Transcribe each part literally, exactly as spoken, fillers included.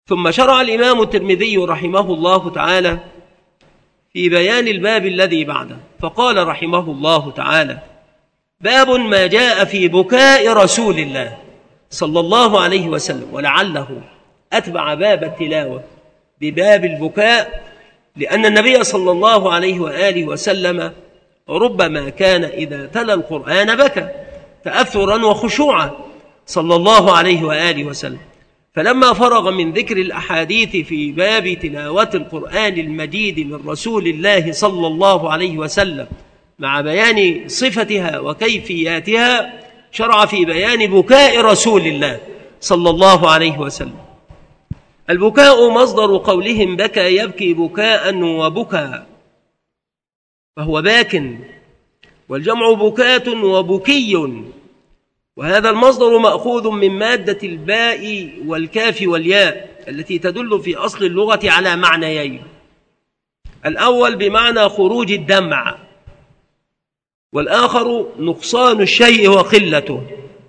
ثم شرع الإمام الترمذي رحمه الله تعالى في بيان الباب الذي بعده، فقال رحمه الله تعالى: باب ما جاء في بكاء رسول الله صلى الله عليه وسلم. ولعله أتبع باب التلاوة بباب البكاء، لأن النبي صلى الله عليه وآله وسلم ربما كان إذا تلا القرآن بكى تأثرا وخشوعا صلى الله عليه وآله وسلم. فلما فرغ من ذكر الأحاديث في باب تلاوة القرآن المجيد من رسول الله صلى الله عليه وسلم مع بيان صفتها وكيفياتها، شرع في بيان بكاء رسول الله صلى الله عليه وسلم. البكاء مصدر قولهم بكى يبكي بكاء وبكى، فهو باك، والجمع بكاة وبكي، وهذا المصدر مأخوذ من مادة الباء والكاف والياء التي تدل في أصل اللغة على معنيين: الأول بمعنى خروج الدمع، والآخر نقصان الشيء وقلته،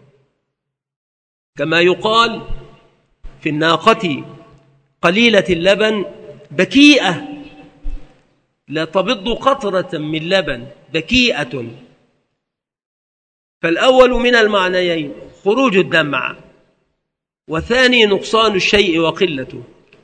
كما يقال في الناقة قليلة اللبن بكيئة لا تبض قطرة من لبن، بكيئة. فالأول من المعنيين خروج الدمع، والثاني نقصان الشيء وقلته.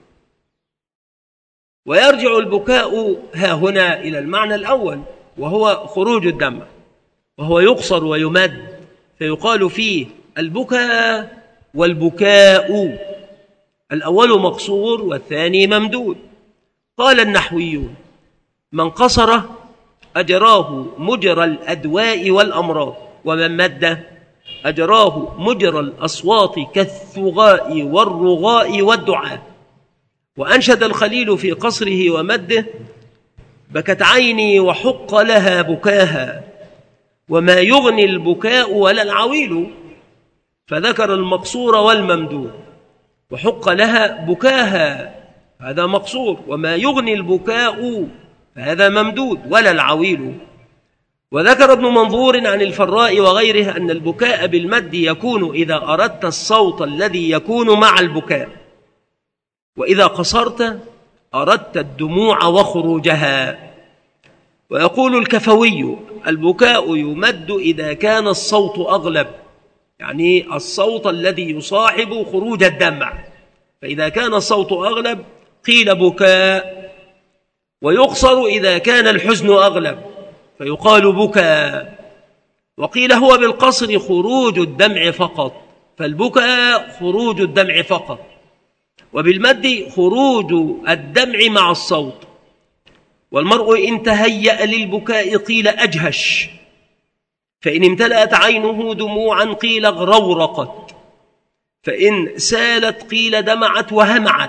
ويرجع البكاء ها هنا إلى المعنى الأول وهو خروج الدمع، وهو يقصر ويمد، فيقال فيه البكاء والبكاء، الأول مقصور والثاني ممدود. قال النحويون: من قصر أجراه مجرى الأدواء والأمراض، ومن مد أجراه مجرى الأصوات كالثغاء والرغاء والدعاء. وأنشد الخليل في قصره ومده: بكت عيني وحق لها بكاها، وما يغني البكاء ولا العويل. فذكر المقصور والممدود، وحق لها بكاها هذا مقصور، وما يغني البكاء فهذا ممدود ولا العويل. وذكر ابن منظور عن الفراء وغيره أن البكاء بالمد يكون إذا أردت الصوت الذي يكون مع البكاء، وإذا قصرت أردت الدموع وخروجها. ويقول الكفوي: البكاء يمد إذا كان الصوت أغلب، يعني الصوت الذي يصاحب خروج الدمع، فإذا كان الصوت أغلب قيل بكاء. ويقصر إذا كان الحزن أغلب فيقال بكى. وقيل هو بالقصر خروج الدمع فقط، فالبكاء خروج الدمع فقط، وبالمد خروج الدمع مع الصوت. والمرء إن تهيأ للبكاء قيل أجهش، فإن امتلأت عينه دموعا قيل غرورقت، فإن سالت قيل دمعت وهمعت.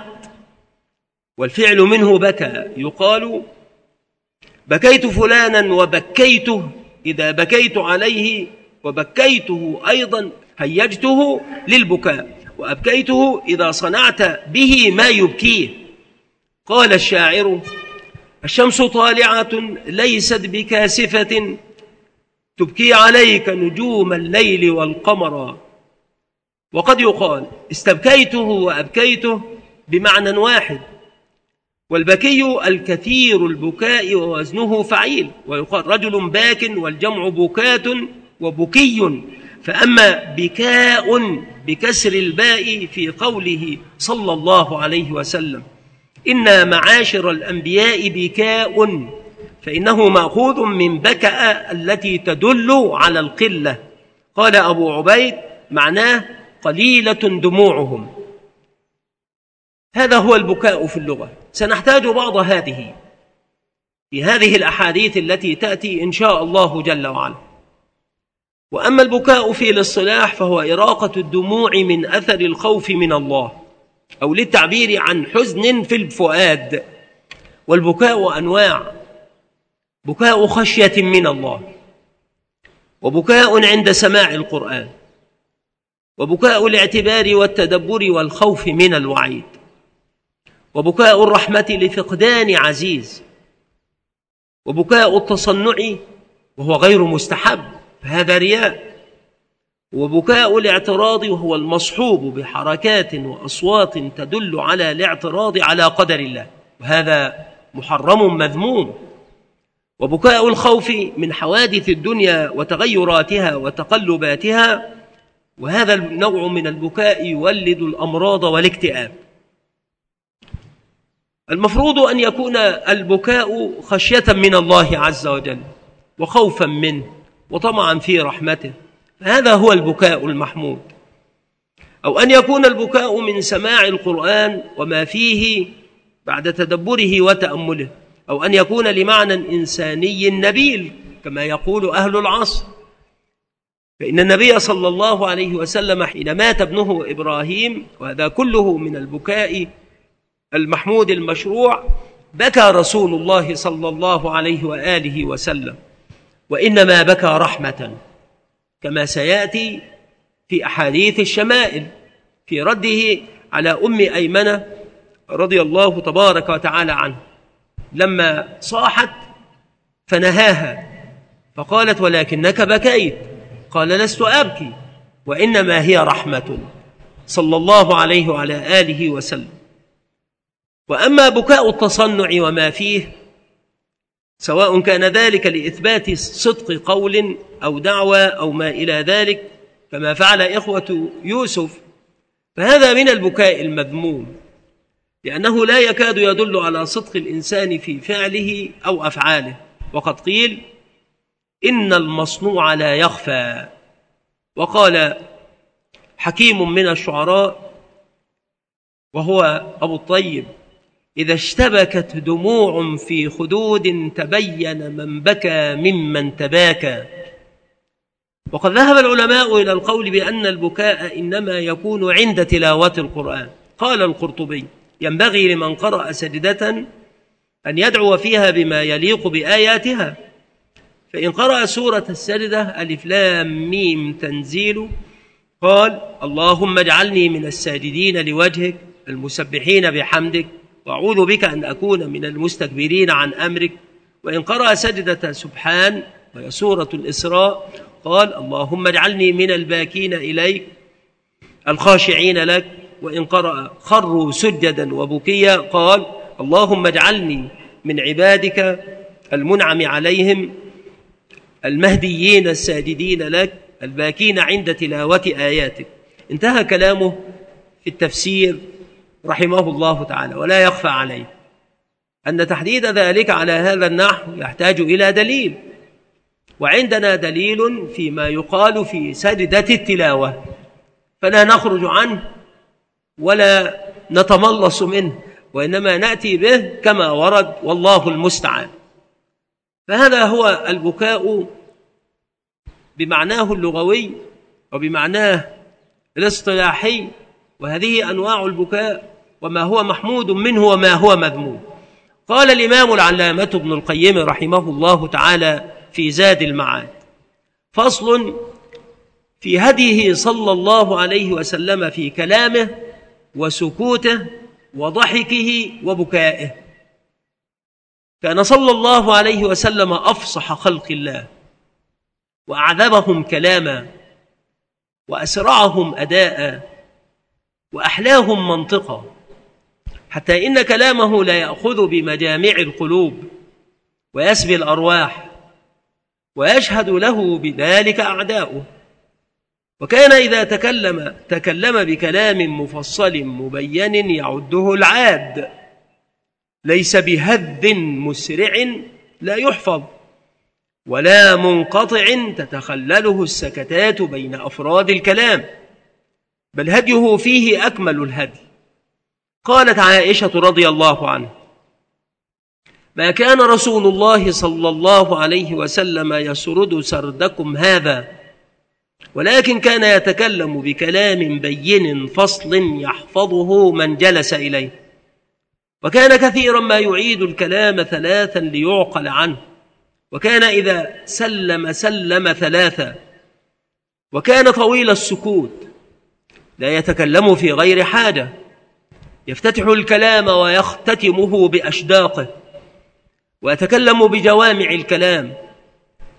والفعل منه بكى، يقال بكيت فلانا وبكيته إذا بكيت عليه، وبكيته أيضا هيجته للبكاء، وأبكيته إذا صنعت به ما يبكيه. قال الشاعر: الشمس طالعة ليست بكاسفة، تبكي عليك نجوم الليل والقمر. وقد يقال استبكيته وأبكيته بمعنى واحد، والبكي الكثير البكاء ووزنه فعيل، ويقال رجل باك، والجمع بكات وبكي. فأما بكاء بكسر الباء في قوله صلى الله عليه وسلم: إنا معاشر الأنبياء بكاء، فإنه مأخوذ من بكأ التي تدل على القلة. قال أبو عبيد: معناه قليلة دموعهم. هذا هو البكاء في اللغة. سنحتاج بعض هذه في هذه الأحاديث التي تأتي إن شاء الله جل وعلا. وأما البكاء في الاصطلاح فهو إراقة الدموع من أثر الخوف من الله، أو للتعبير عن حزن في الفؤاد. والبكاء أنواع: بكاء خشية من الله، وبكاء عند سماع القرآن، وبكاء الاعتبار والتدبر والخوف من الوعيد، وبكاء الرحمة لفقدان عزيز، وبكاء التصنع وهو غير مستحب فهذا رياء، وبكاء الاعتراض وهو المصحوب بحركات وأصوات تدل على الاعتراض على قدر الله، وهذا محرم مذموم. وبكاء الخوف من حوادث الدنيا وتغيراتها وتقلباتها، وهذا النوع من البكاء يولد الأمراض والاكتئاب. المفروض أن يكون البكاء خشية من الله عز وجل وخوفا منه وطمعا في رحمته، هذا هو البكاء المحمود. أو أن يكون البكاء من سماع القرآن وما فيه بعد تدبره وتأمله، أو أن يكون لمعنى إنساني نبيل كما يقول أهل العصر. فإن النبي صلى الله عليه وسلم حين مات ابنه إبراهيم، وهذا كله من البكاء المحمود المشروع، بكى رسول الله صلى الله عليه وآله وسلم، وإنما بكى رحمة كما سيأتي في أحاديث الشمائل في رده على أم أيمنة رضي الله تبارك وتعالى عنه لما صاحت فنهاها فقالت: ولكنك بكيت. قال: لست أبكي وإنما هي رحمة، صلى الله عليه وعلى آله وسلم. وأما بكاء التصنع وما فيه، سواء كان ذلك لإثبات صدق قول أو دعوة أو ما إلى ذلك كما فعل إخوة يوسف، فهذا من البكاء المذموم، لأنه لا يكاد يدل على صدق الإنسان في فعله أو أفعاله. وقد قيل: إن المصنوع لا يخفى. وقال حكيم من الشعراء وهو أبو الطيب: إذا اشتبكت دموع في خدود تبين من بكى ممن تباكى. وقد ذهب العلماء إلى القول بأن البكاء إنما يكون عند تلاوة القرآن. قال القرطبي: ينبغي لمن قرأ سجدة أن يدعو فيها بما يليق بآياتها، فإن قرأ سورة السجدة ألف لام ميم تنزيل قال: اللهم اجعلني من الساجدين لوجهك المسبحين بحمدك، وأعوذ بك أن أكون من المستكبرين عن أمرك. وإن قرأ سجدة سبحان وهي سورة الإسراء قال: اللهم اجعلني من الباكين إليك الخاشعين لك. وإن قرأ خروا سجدا وبكيا قال: اللهم اجعلني من عبادك المنعم عليهم المهديين الساجدين لك الباكين عند تلاوة آياتك. انتهى كلامه في التفسير رحمه الله تعالى. ولا يخفى عليه أن تحديد ذلك على هذا النحو يحتاج إلى دليل، وعندنا دليل فيما يقال في سجدة التلاوة، فلا نخرج عنه ولا نتملص منه، وإنما نأتي به كما ورد، والله المستعان. فهذا هو البكاء بمعناه اللغوي وبمعناه الاصطلاحي، وهذه أنواع البكاء وما هو محمود منه وما هو مذموم. قال الإمام العلامة ابن القيم رحمه الله تعالى في زاد المعاد: فصل في هديه صلى الله عليه وسلم في كلامه وسكوته وضحكه وبكائه. كان صلى الله عليه وسلم أفصح خلق الله، وأعذبهم كلاما، وأسرعهم أداء، وأحلاهم منطقا، حتى إن كلامه لا يأخذ بمجامع القلوب ويسبي الأرواح، ويشهد له بذلك أعداؤه. وكان إذا تكلم تكلم بكلام مفصل مبين يعده العاد، ليس بهذ مسرع لا يحفظ، ولا منقطع تتخلله السكتات بين أفراد الكلام، بل هديه فيه أكمل الهدي. قالت عائشة رضي الله عنها: ما كان رسول الله صلى الله عليه وسلم يسرد سردكم هذا، ولكن كان يتكلم بكلام بين فصل يحفظه من جلس إليه، وكان كثيرا ما يعيد الكلام ثلاثا ليعقل عنه، وكان إذا سلم سلم ثلاثا، وكان طويل السكوت لا يتكلم في غير حاجة، يفتتح الكلام ويختتمه بأشداقه، ويتكلم بجوامع الكلام،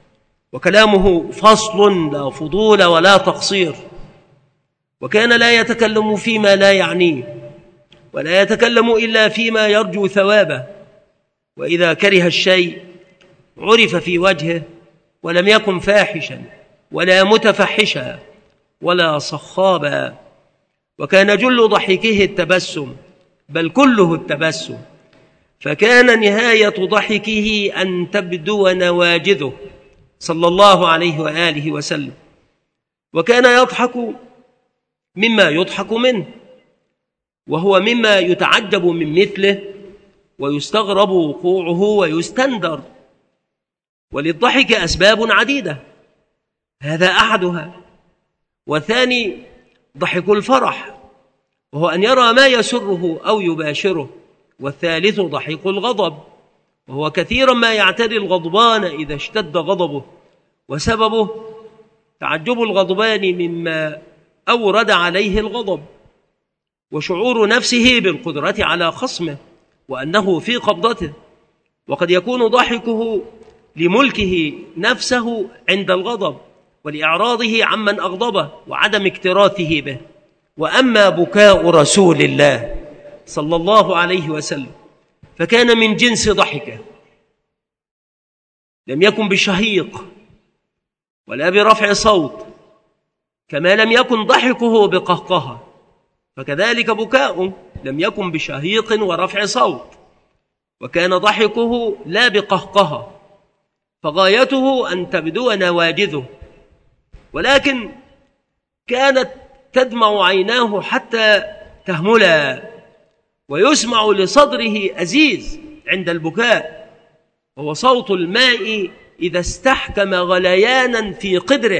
وكلامه فصل لا فضول ولا تقصير، وكان لا يتكلم فيما لا يعنيه، ولا يتكلم إلا فيما يرجو ثوابه، وإذا كره الشيء عرف في وجهه، ولم يكن فاحشا ولا متفحشا ولا صخابا. وكان جل ضحكه التبسم، بل كله التبسم، فكان نهاية ضحكه أن تبدو نواجذه صلى الله عليه وآله وسلم. وكان يضحك مما يضحك منه، وهو مما يتعجب من مثله ويستغرب وقوعه ويستندر. وللضحك أسباب عديدة، هذا أحدها. والثاني ضحك الفرح، وهو أن يرى ما يسره أو يباشره. والثالث ضحك الغضب، وهو كثيرا ما يعتري الغضبان إذا اشتد غضبه، وسببه تعجب الغضبان مما أورد عليه الغضب، وشعور نفسه بالقدرة على خصمه وأنه في قبضته. وقد يكون ضحكه لملكه نفسه عند الغضب، ولإعراضه عمن أغضبه وعدم اكتراثه به. وأما بكاء رسول الله صلى الله عليه وسلم فكان من جنس ضحكه، لم يكن بشهيق ولا برفع صوت، كما لم يكن ضحكه بقهقهة، فكذلك بكاؤه لم يكن بشهيق ورفع صوت، وكان ضحكه لا بقهقهة، فغايته أن تبدو نواجذه، ولكن كانت تدمع عيناه حتى تهملا، ويسمع لصدره أزيز عند البكاء، وهو صوت الماء إذا استحكم غليانا في قدره.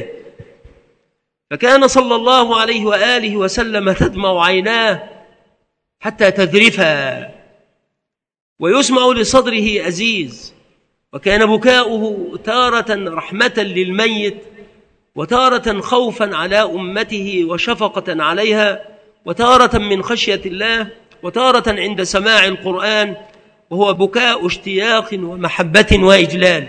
فكان صلى الله عليه وآله وسلم تدمع عيناه حتى تذرفا، ويسمع لصدره أزيز. وكان بكاؤه تارة رحمة للميت، وتارة خوفا على أمته وشفقة عليها، وتارة من خشية الله، وتارة عند سماع القرآن، وهو بكاء اشتياق ومحبة وإجلال،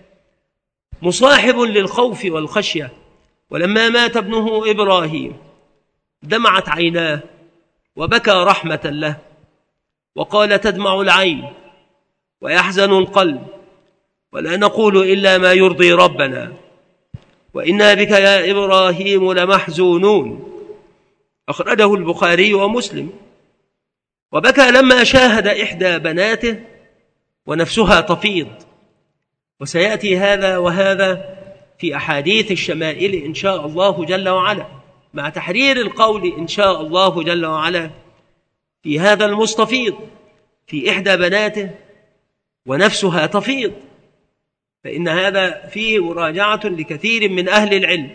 مصاحب للخوف والخشية. ولما مات ابنه إبراهيم دمعت عيناه وبكى رحمة له، وقال: تدمع العين ويحزن القلب، ولا نقول إلا ما يرضي ربنا، وإنا بك يا إبراهيم لمحزونون. أخرجه البخاري ومسلم. وبكى لما شاهد إحدى بناته ونفسها تفيض، وسيأتي هذا وهذا في أحاديث الشمائل إن شاء الله جل وعلا، مع تحرير القول إن شاء الله جل وعلا في هذا المستفيض في إحدى بناته ونفسها تفيض، فإن هذا فيه مراجعة لكثير من أهل العلم.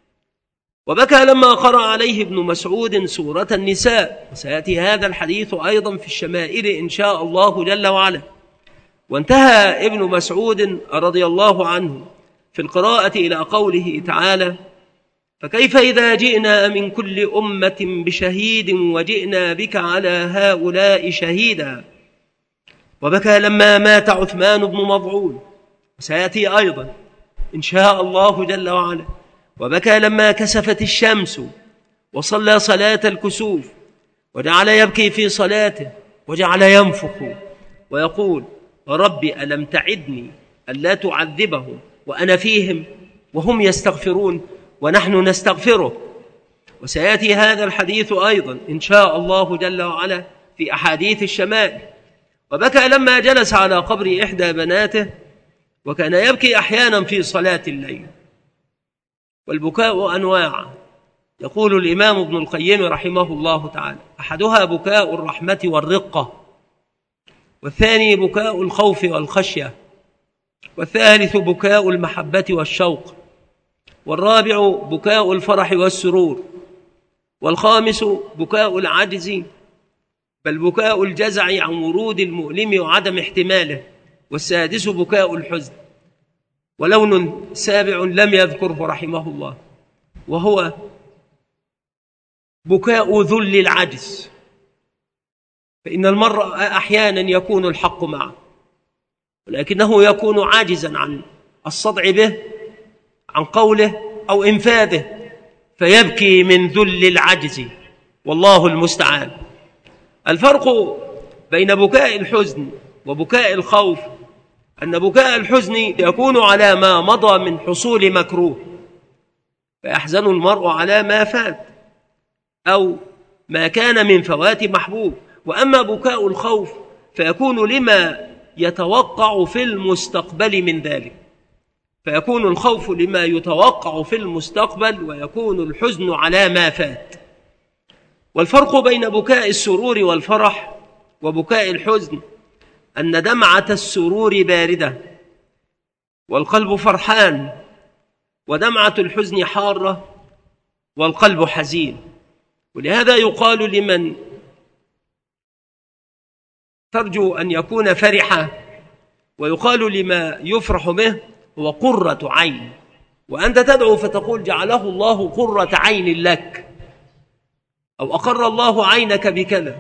وبكى لما قرأ عليه ابن مسعود سورة النساء، وسيأتي هذا الحديث أيضا في الشمائل إن شاء الله جل وعلا. وانتهى ابن مسعود رضي الله عنه في القراءة إلى قوله تعالى: فكيف إذا جئنا من كل أمة بشهيد وجئنا بك على هؤلاء شهيدا. وبكى لما مات عثمان بن مظعون، وسيأتي أيضا إن شاء الله جل وعلا. وبكى لما كسفت الشمس وصلى صلاة الكسوف، وجعل يبكي في صلاته، وجعل ينفخ ويقول: ربي ألم تعدني ألا تعذبهم وأنا فيهم وهم يستغفرون ونحن نستغفره. وسيأتي هذا الحديث أيضا إن شاء الله جل وعلا في أحاديث الشمائل. وبكى لما جلس على قبر إحدى بناته، وكان يبكي أحيانا في صلاة الليل. والبكاء أنواع، يقول الإمام ابن القيم رحمه الله تعالى: أحدها بكاء الرحمة والرقة، والثاني بكاء الخوف والخشية، والثالث بكاء المحبة والشوق، والرابع بكاء الفرح والسرور، والخامس بكاء العجز بل بكاء الجزع عن ورود المؤلم وعدم احتماله، والسادس بكاء الحزن. ولون سابع لم يذكره رحمه الله، وهو بكاء ذل العجز، فإن المرء أحيانا يكون الحق معه ولكنه يكون عاجزا عن الصدع به عن قوله أو إنفاذه فيبكي من ذل العجز، والله المستعان. الفرق بين بكاء الحزن وبكاء الخوف أن بكاء الحزن يكون على ما مضى من حصول مكروه، فيحزن المرء على ما فات أو ما كان من فوات محبوب. وأما بكاء الخوف فيكون لما يتوقع في المستقبل من ذلك، فيكون الخوف لما يتوقع في المستقبل ويكون الحزن على ما فات. والفرق بين بكاء السرور والفرح وبكاء الحزن أن دمعة السرور باردة والقلب فرحان، ودمعة الحزن حارة والقلب حزين. ولهذا يقال لمن ترجو أن يكون فرحا، ويقال لما يفرح به هو قرة عين، وأنت تدعو فتقول جعله الله قرة عين لك، أو أقر الله عينك بكذا،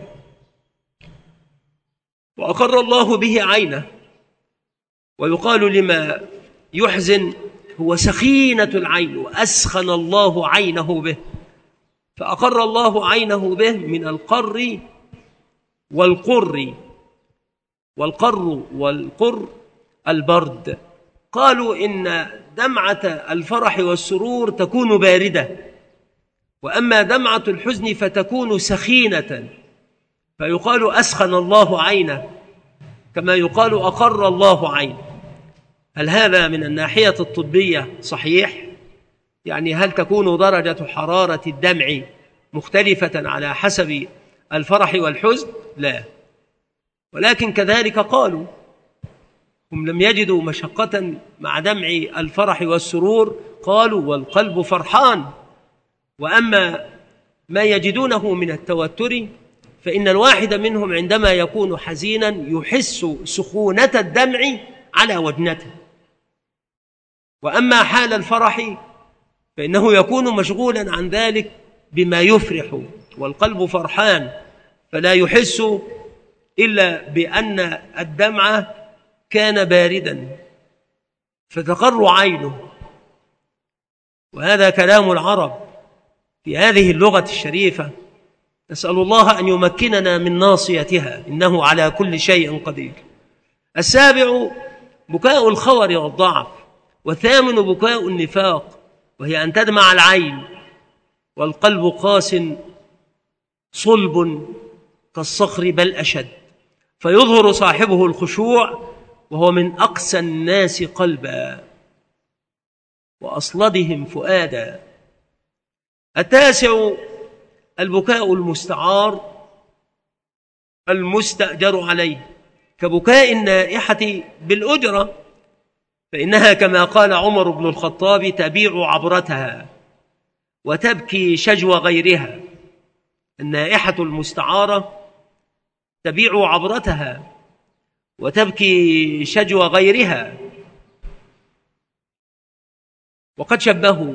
وأقر الله به عينه. ويقال لما يحزن هو سخينة العين، وأسخن الله عينه به، فأقر الله عينه به من القر والقر، والقر والقر البرد. قالوا إن دمعة الفرح والسرور تكون باردة، وأما دمعة الحزن فتكون سخينة، فيقال أسخن الله عينه كما يقال أقر الله عينه. هل هذا من الناحية الطبية صحيح؟ يعني هل تكون درجة حرارة الدمع مختلفة على حسب الفرح والحزن؟ لا. ولكن كذلك قالوا هم لم يجدوا مشقة مع دمع الفرح والسرور، قالوا والقلب فرحان. وأما ما يجدونه من التوتر فإن الواحد منهم عندما يكون حزينا يحس سخونة الدمع على وجنته، وأما حال الفرح فإنه يكون مشغولا عن ذلك بما يفرح، والقلب فرحان فلا يحس إلا بأن الدمع كان باردا فتقر عينه. وهذا كلام العرب في هذه اللغة الشريفة، نسأل الله أن يمكننا من ناصيتها، إنه على كل شيء قدير. السابع بكاء الخور والضعف، والثامن بكاء النفاق، وهي أن تدمع العين والقلب قاس صلب كالصخر بل أشد، فيظهر صاحبه الخشوع وهو من أقسى الناس قلبا وأصلدهم فؤادا. التاسع البكاء المستعار المستأجر عليه، كبكاء النائحة بالأجرة، فإنها كما قال عمر بن الخطاب تبيع عبرتها وتبكي شجو غيرها. النائحة المستعارة تبيع عبرتها وتبكي شجو غيرها. وقد شبهوا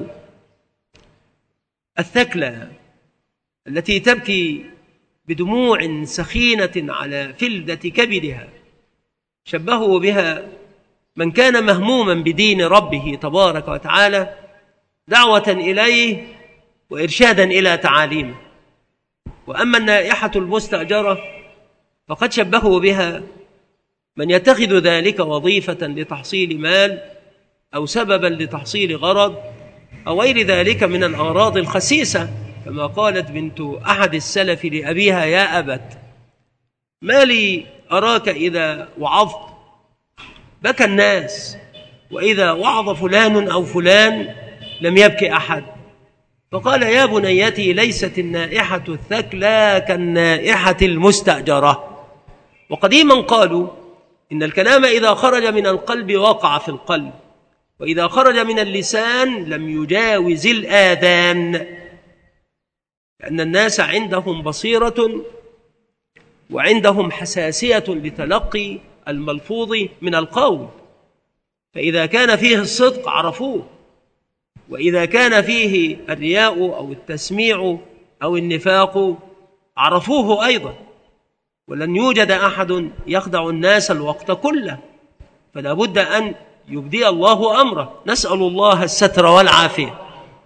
الثكلى التي تبكي بدموع سخينة على فلدة كبدها، شبهوا بها من كان مهموما بدين ربه تبارك وتعالى دعوة إليه وإرشادا إلى تعاليمه. وأما النائحة المستأجرة فقد شبهوا بها من يتخذ ذلك وظيفة لتحصيل مال أو سببا لتحصيل غرض أو غير ذلك من الأغراض الخسيسة، كما قالت بنت أحد السلف لأبيها يا أبت ما لي أراك إذا وعظت بكى الناس، وإذا وعظ فلان أو فلان لم يبكي أحد. فقال يا بنيتي ليست النائحة الثكلى كالنائحة المستأجرة. وقديما قالوا إن الكلام إذا خرج من القلب وقع في القلب، وإذا خرج من اللسان لم يجاوز الآذان، لأن الناس عندهم بصيرة وعندهم حساسية لتلقي الملفوظ من القول، فإذا كان فيه الصدق عرفوه، وإذا كان فيه الرياء أو التسميع أو النفاق عرفوه أيضا. ولن يوجد أحد يخدع الناس الوقت كله، فلا بد أن يبدي الله أمره، نسأل الله الستر والعافية.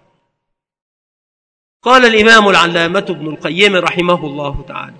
قال الإمام العلامة ابن القيم رحمه الله تعالى: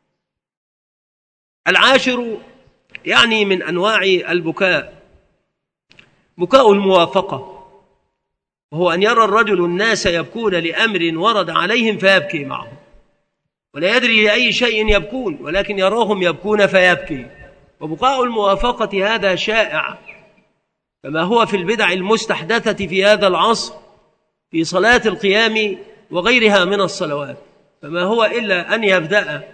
العاشر يعني من أنواع البكاء بكاء الموافقة، وهو أن يرى الرجل الناس يبكون لأمر ورد عليهم فيبكي معهم، ولا يدري لأي شيء يبكون ولكن يراهم يبكون فيبكي. وبكاء الموافقة هذا شائع كما هو في البدع المستحدثة في هذا العصر في صلاة القيام وغيرها من الصلوات، فما هو إلا أن يبدأ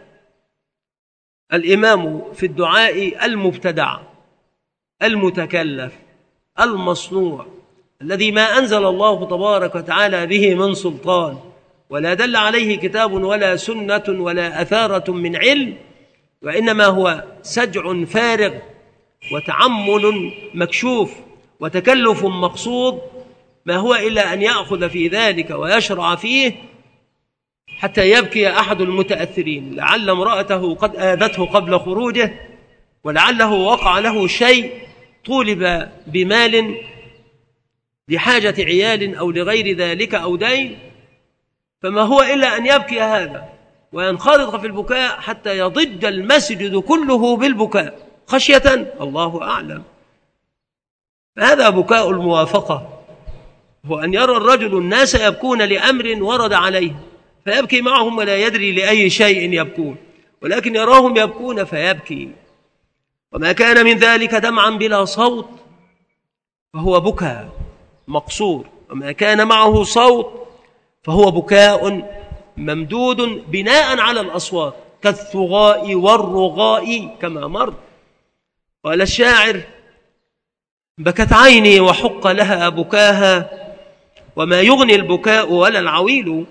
الإمام في الدعاء المبتدع المتكلف المصنوع الذي ما أنزل الله تبارك وتعالى به من سلطان ولا دل عليه كتاب ولا سنة ولا أثارة من علم، وإنما هو سجع فارغ وتعمل مكشوف وتكلف مقصود، ما هو إلا أن يأخذ في ذلك ويشرع فيه حتى يبكي أحد المتأثرين، لعل امرأته قد آذته قبل خروجه، ولعله وقع له شيء، طولب بمال لحاجة عيال أو لغير ذلك أو دين، فما هو إلا أن يبكي هذا وينخرط في البكاء حتى يضج المسجد كله بالبكاء خشية الله أعلم. فهذا بكاء الموافقة، هو أن يرى الرجل الناس يبكون لأمر ورد عليه فيبكي معهم ولا يدري لأي شيء يبكون، ولكن يراهم يبكون فيبكي. وما كان من ذلك دمعا بلا صوت فهو بكاء مقصور، وما كان معه صوت فهو بكاء ممدود بناء على الأصوات كالثغاء والرغاء كما مر. قال الشاعر: بكت عيني وحق لها بكاها وما يغني البكاء ولا العويل.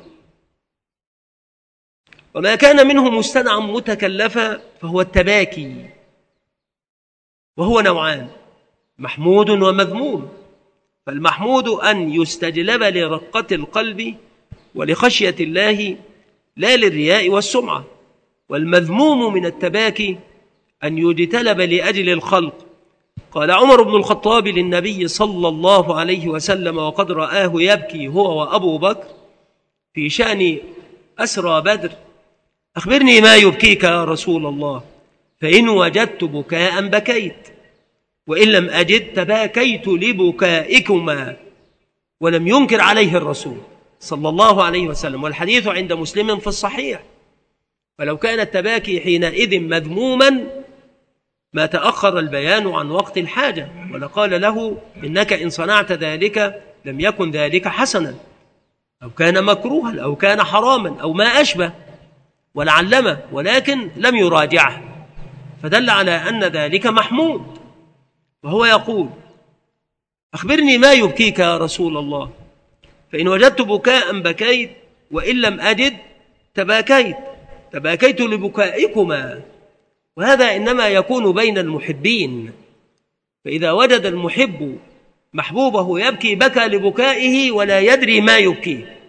وما كان منه مستدعا متكلفا فهو التباكي، وهو نوعان: محمود ومذموم. فالمحمود أن يستجلب لرقة القلب ولخشية الله لا للرياء والسمعة، والمذموم من التباكي أن يجتلب لأجل الخلق. قال عمر بن الخطاب للنبي صلى الله عليه وسلم وقد رآه يبكي هو وأبو بكر في شأن أسرى بدر: أخبرني ما يبكيك يا رسول الله، فإن وجدت بكاء بكيت وإن لم أجد تباكيت لبكائكما. ولم ينكر عليه الرسول صلى الله عليه وسلم، والحديث عند مسلم في الصحيح. فلو كان التباكي حينئذ مذموما ما تأخر البيان عن وقت الحاجة، ولقال له: إنك إن صنعت ذلك لم يكن ذلك حسنا، أو كان مكروها أو كان حراما أو ما أشبه، ولعلمه، ولكن لم يراجعه، فدل على أن ذلك محمود. وهو يقول: أخبرني ما يبكيك يا رسول الله، فإن وجدت بكاء بكيت وإن لم أجد تباكيت تباكيت لبكائكما. وهذا إنما يكون بين المحبين، فإذا وجد المحب محبوبه يبكي بكى لبكائه ولا يدري ما يبكيه.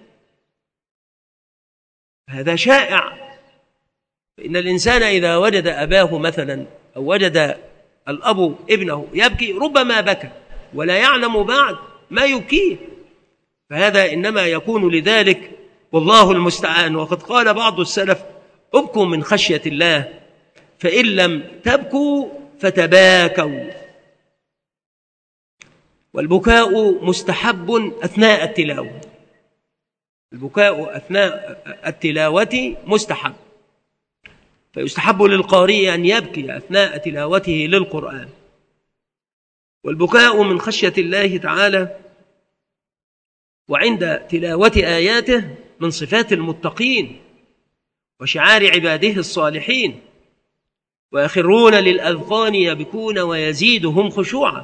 هذا شائع، فإن الإنسان إذا وجد أباه مثلا أو وجد الأب ابنه يبكي ربما بكى ولا يعلم بعد ما يبكيه، فهذا إنما يكون لذلك، والله المستعان. وقد قال بعض السلف: ابكوا من خشية الله، فإن لم تبكوا فتباكوا. والبكاء مستحب أثناء التلاوة، البكاء أثناء التلاوة مستحب، فيستحب للقارئ أن يبكي أثناء تلاوته للقرآن. والبكاء من خشية الله تعالى وعند تلاوة آياته من صفات المتقين وشعار عباده الصالحين، ويخرون للأذقان يبكون ويزيدهم خشوعا.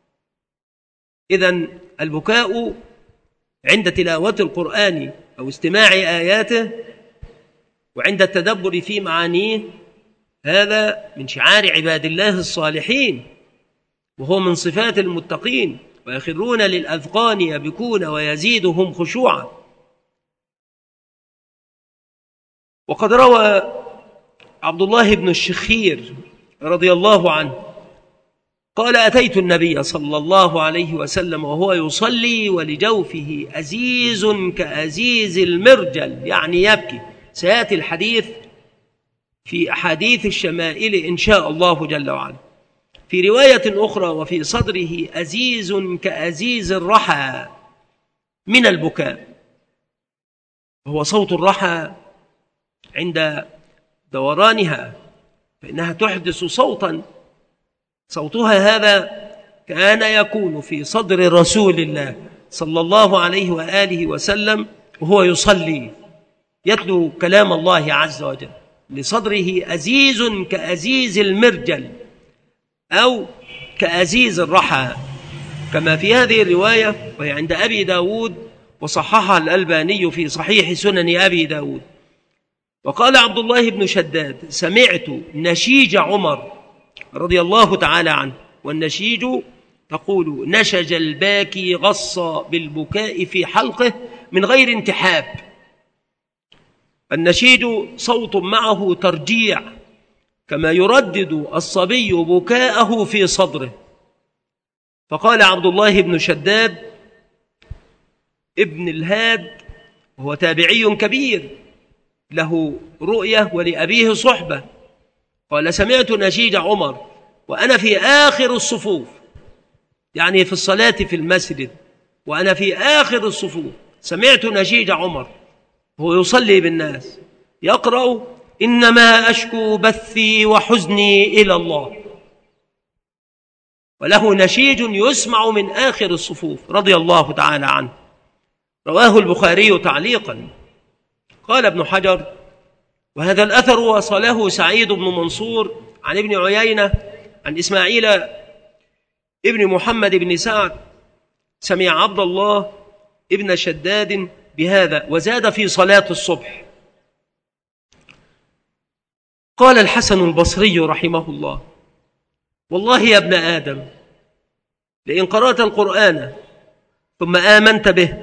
إذن البكاء عند تلاوة القرآن أو استماع آياته وعند التدبر في معانيه هذا من شعار عباد الله الصالحين، وهو من صفات المتقين. ويخرون للأذقان يبكون ويزيدهم خشوعا. وقد روى عبد الله بن الشخير رضي الله عنه قال: أتيت النبي صلى الله عليه وسلم وهو يصلي ولجوفه أزيز كأزيز المرجل، يعني يبكي. سيأتي الحديث في أحاديث الشمائل إن شاء الله جل وعلا. في رواية أخرى: وفي صدره أزيز كأزيز الرحى من البكاء. هو صوت الرحى عند دورانها فإنها تحدث صوتا، صوتها هذا كان يكون في صدر رسول الله صلى الله عليه وآله وسلم وهو يصلي يتلو كلام الله عز وجل، لصدره أزيز كأزيز المرجل أو كأزيز الرحى، كما في هذه الرواية وهي عند أبي داود وصححها الألباني في صحيح سنن أبي داود. وقال عبد الله بن شداد: سمعت نشيج عمر رضي الله تعالى عنه، والنشيج تقول نشج الباكي غص بالبكاء في حلقه من غير انتحاب. النشيج صوت معه ترجيع، كما يردد الصبي بكاءه في صدره. فقال عبد الله بن شداد ابن الهاد، وهو تابعي كبير له رؤية ولأبيه صحبة، قال: سمعت نشيج عمر وأنا في آخر الصفوف، يعني في الصلاة في المسجد وأنا في آخر الصفوف، سمعت نشيج عمر وهو يصلي بالناس يقرأ: إنما أشكو بثي وحزني إلى الله، وله نشيج يسمع من آخر الصفوف رضي الله تعالى عنه. رواه البخاري تعليقا. قال ابن حجر: وهذا الأثر وصله سعيد بن منصور عن ابن عيينة عن إسماعيل ابن محمد بن سعد سمع عبد الله ابن شداد بهذا، وزاد في صلاة الصبح. قال الحسن البصري رحمه الله: والله يا ابن آدم، لئن قرأت القرآن ثم آمنت به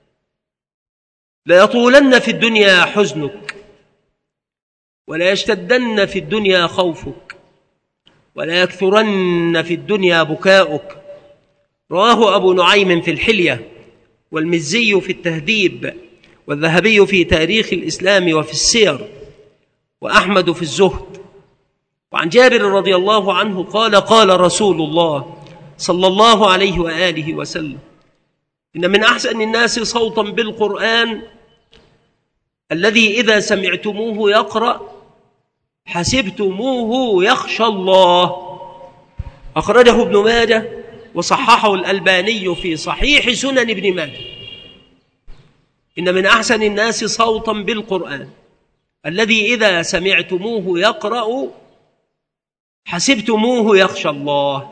ليطولن في الدنيا حزنك، ولا يشتدن في الدنيا خوفك، ولا يكثرن في الدنيا بكاؤك. رواه أبو نعيم في الحلية، والمزي في التهذيب، والذهبي في تاريخ الإسلام وفي السير، وأحمد في الزهد. وعن جابر رضي الله عنه قال: قال رسول الله صلى الله عليه وآله وسلم: إن من أحسن الناس صوتا بالقرآن الذي إذا سمعتموه يقرأ حسبتموه يخشى الله. أخرجه ابن ماجه وصححه الألباني في صحيح سنن ابن ماجه. إن من أحسن الناس صوتا بالقرآن الذي إذا سمعتموه يقرأ حسبتموه يخشى الله.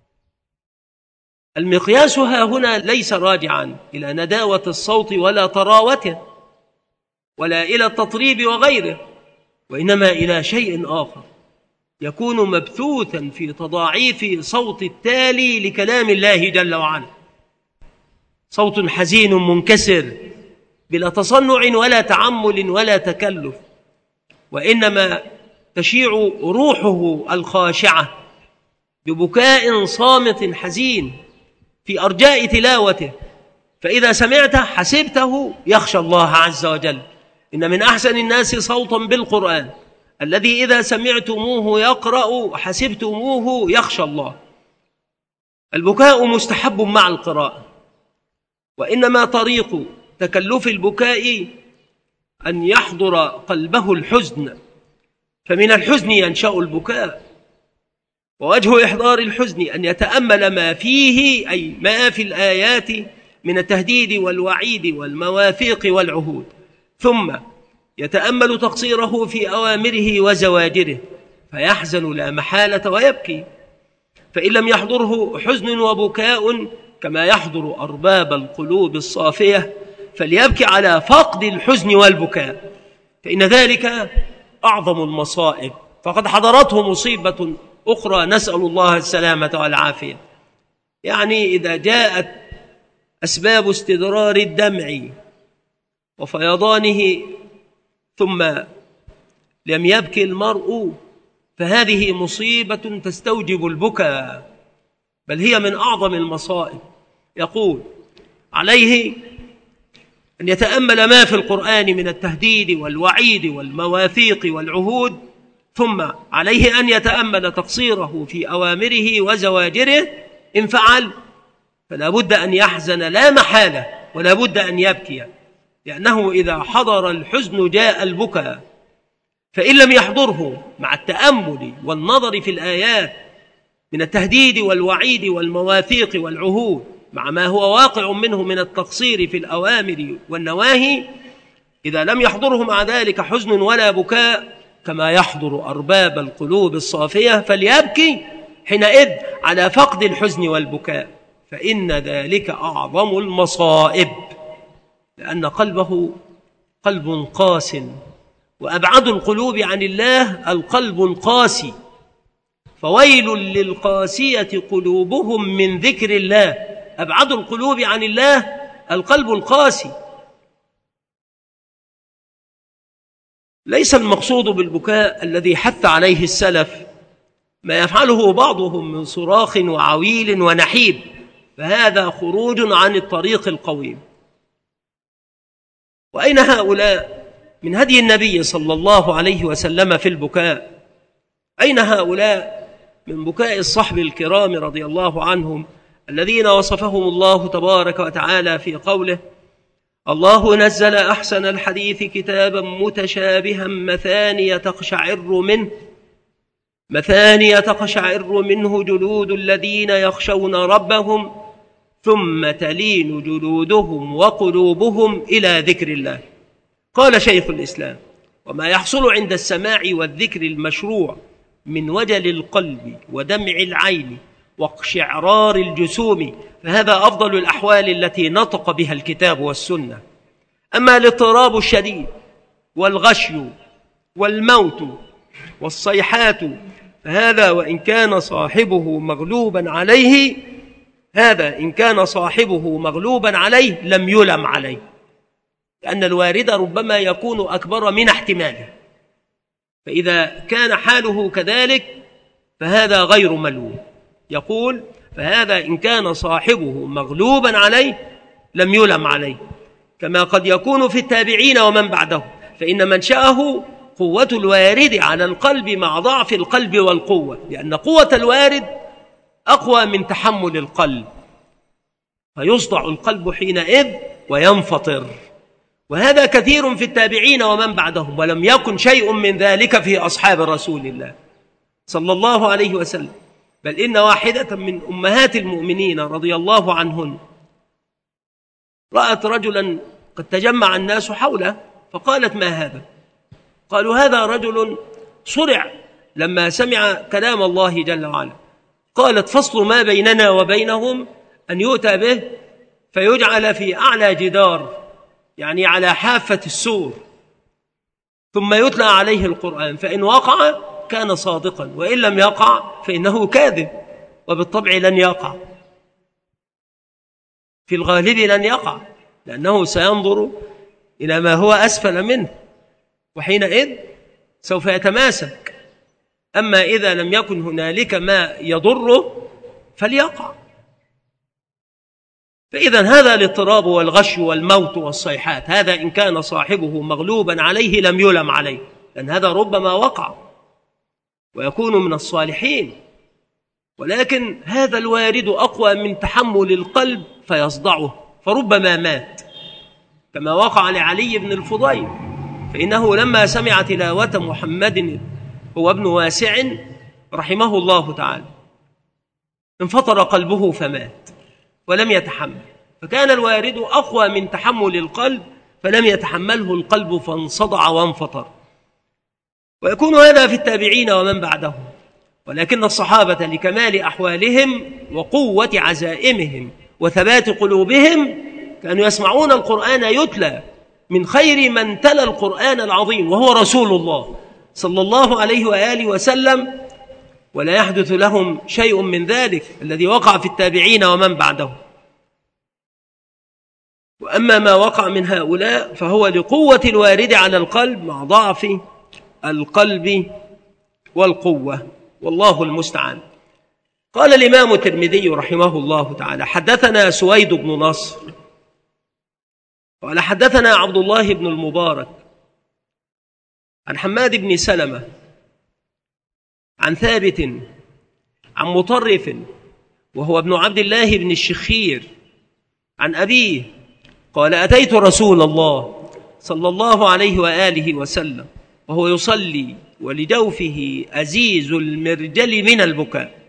المقياس ها هنا ليس راجعا إلى نداوة الصوت ولا طراوته ولا إلى التطريب وغيره، وإنما إلى شيء آخر يكون مبثوثا في تضاعيف صوت التالي لكلام الله جل وعلا، صوت حزين منكسر بلا تصنع ولا تعمل ولا تكلف، وإنما تشيع روحه الخاشعة ببكاء صامت حزين في أرجاء تلاوته، فإذا سمعته حسبته يخشى الله عز وجل. إن من أحسن الناس صوتا بالقرآن الذي إذا سمعتموه يقرأ حسبتموه يخشى الله. البكاء مستحب مع القراءة، وإنما طريق تكلف البكاء أن يحضر قلبه الحزن، فمن الحزن ينشأ البكاء. ووجه إحضار الحزن أن يتأمل ما فيه، أي ما في الآيات من التهديد والوعيد والمواثيق والعهود، ثم يتأمل تقصيره في أوامره وزواجره فيحزن لا محالة ويبكي. فإن لم يحضره حزن وبكاء كما يحضر أرباب القلوب الصافية فليبكي على فقد الحزن والبكاء، فإن ذلك أعظم المصائب، فقد حضرته مصيبة أخرى نسأل الله السلامة والعافية. يعني إذا جاءت أسباب استدرار الدمع وفيضانه ثم لم يبكي المرء فهذه مصيبة تستوجب البكاء، بل هي من أعظم المصائب. يقول: عليه أن يتأمل ما في القرآن من التهديد والوعيد والمواثيق والعهود، ثم عليه أن يتأمل تقصيره في أوامره وزواجره. إن فعل فلا بد أن يحزن لا محالة، ولا بد أن يبكي، لأنه إذا حضر الحزن جاء البكاء. فإن لم يحضره مع التأمل والنظر في الآيات من التهديد والوعيد والمواثيق والعهود، مع ما هو واقع منه من التقصير في الأوامر والنواهي، إذا لم يحضره مع ذلك حزن ولا بكاء كما يحضر أرباب القلوب الصافية، فليبكي حينئذ على فقد الحزن والبكاء، فإن ذلك أعظم المصائب، لأن قلبه قلب قاس، وأبعد القلوب عن الله القلب القاسي. فويل للقاسية قلوبهم من ذكر الله. أبعد القلوب عن الله القلب القاسي. ليس المقصود بالبكاء الذي حث عليه السلف ما يفعله بعضهم من صراخ وعويل ونحيب، فهذا خروج عن الطريق القويم. وأين هؤلاء من هدي النبي صلى الله عليه وسلم في البكاء؟ أين هؤلاء من بكاء الصحب الكرام رضي الله عنهم الذين وصفهم الله تبارك وتعالى في قوله: الله نزل أحسن الحديث كتابا متشابها مثانية تقشعر منه مثانية تقشعر منه جلود الذين يخشون ربهم ثم تلين جلودهم وقلوبهم إلى ذكر الله. قال شيخ الإسلام: وما يحصل عند السماع والذكر المشروع من وجل القلب ودمع العين واقشعرار الجسوم، فهذا أفضل الأحوال التي نطق بها الكتاب والسنة. أما الاضطراب الشديد والغشي والموت والصيحات فهذا وإن كان صاحبه مغلوبا عليه هذا إن كان صاحبه مغلوبا عليه لم يلم عليه، لأن الوارد ربما يكون أكبر من احتماله، فإذا كان حاله كذلك فهذا غير ملوم. يقول: فهذا إن كان صاحبه مغلوبا عليه لم يلم عليه، كما قد يكون في التابعين ومن بعده، فإن منشأه قوة الوارد على القلب مع ضعف القلب والقوة، لأن قوة الوارد أقوى من تحمل القلب، فيصدع القلب حينئذ وينفطر. وهذا كثير في التابعين ومن بعدهم، ولم يكن شيء من ذلك في أصحاب رسول الله صلى الله عليه وسلم. بل إن واحدة من أمهات المؤمنين رضي الله عنهن رأت رجلا قد تجمع الناس حوله، فقالت: ما هذا؟ قالوا: هذا رجل صرع لما سمع كلام الله جل وعلا. قالت: فصل ما بيننا وبينهم أن يؤتى به فيجعل في أعلى جدار، يعني على حافة السور، ثم يتلى عليه القرآن، فإن وقع كان صادقا، وإن لم يقع فإنه كاذب، وبالطبع لن يقع، في الغالب لن يقع، لأنه سينظر إلى ما هو أسفل منه، وحينئذ سوف يتماسك. أما إذا لم يكن هنالك ما يضره فليقع. فإذا هذا الاضطراب والغش والموت والصيحات، هذا إن كان صاحبه مغلوبا عليه لم يلم عليه، لأن هذا ربما وقع ويكون من الصالحين، ولكن هذا الوارد أقوى من تحمل القلب فيصدعه، فربما مات، كما وقع لعلي بن الفضيل، فإنه لما سمع تلاوة محمد هو ابن واسع رحمه الله تعالى انفطر قلبه فمات ولم يتحمل، فكان الوارد أقوى من تحمل القلب فلم يتحمله القلب فانصدع وانفطر. ويكون هذا في التابعين ومن بعدهم، ولكن الصحابة لكمال أحوالهم وقوة عزائمهم وثبات قلوبهم كانوا يسمعون القرآن يتلى من خير من تلا القرآن العظيم، وهو رسول الله صلى الله عليه وآله وسلم، ولا يحدث لهم شيء من ذلك الذي وقع في التابعين ومن بعدهم. وأما ما وقع من هؤلاء فهو لقوة الوارد على القلب مع ضعف القلب والقوة، والله المستعان. قال الإمام الترمذي رحمه الله تعالى: حدثنا سويد بن نصر قال حدثنا عبد الله بن المبارك عن حماد بن سلمة عن ثابت عن مطرف وهو ابن عبد الله بن الشخير عن أبيه قال: أتيت رسول الله صلى الله عليه وآله وسلم وهو يصلي ولجوفه أزيز المرجل من البكاء.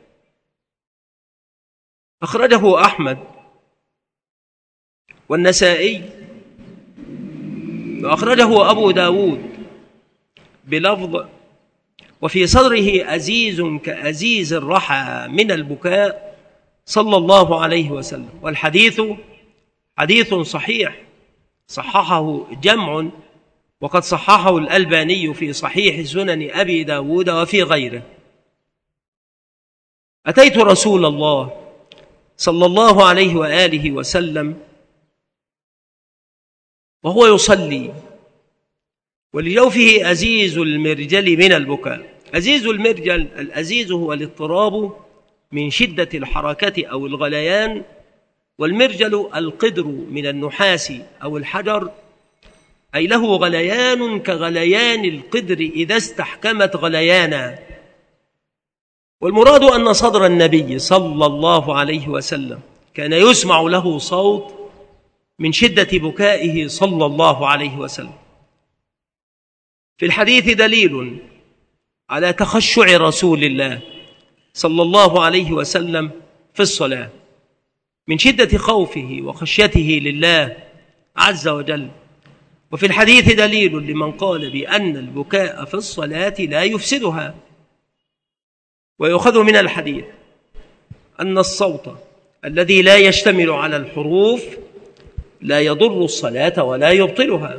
أخرجه أحمد والنسائي وأخرجه أبو داود بلفظ: وفي صدره أزيز كأزيز الرحى من البكاء صلى الله عليه وسلم. والحديث حديث صحيح صححه جمع، وقد صححه الألباني في صحيح سنن أبي داود وفي غيره. أتيت رسول الله صلى الله عليه وآله وسلم وهو يصلي ولجوفه أزيز المرجل من البكاء. أزيز المرجل، الأزيز هو الاضطراب من شدة الحركة أو الغليان، والمرجل القدر من النحاس أو الحجر، أي له غليان كغليان القدر إذا استحكمت غليانا. والمراد أن صدر النبي صلى الله عليه وسلم كان يسمع له صوت من شدة بكائه صلى الله عليه وسلم. في الحديث دليل على تخشع رسول الله صلى الله عليه وسلم في الصلاة من شدة خوفه وخشيته لله عز وجل. وفي الحديث دليل لمن قال بأن البكاء في الصلاة لا يفسدها. ويؤخذ من الحديث أن الصوت الذي لا يشتمل على الحروف لا يضر الصلاة ولا يبطلها.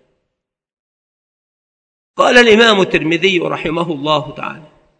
قال الإمام الترمذي رحمه الله تعالى: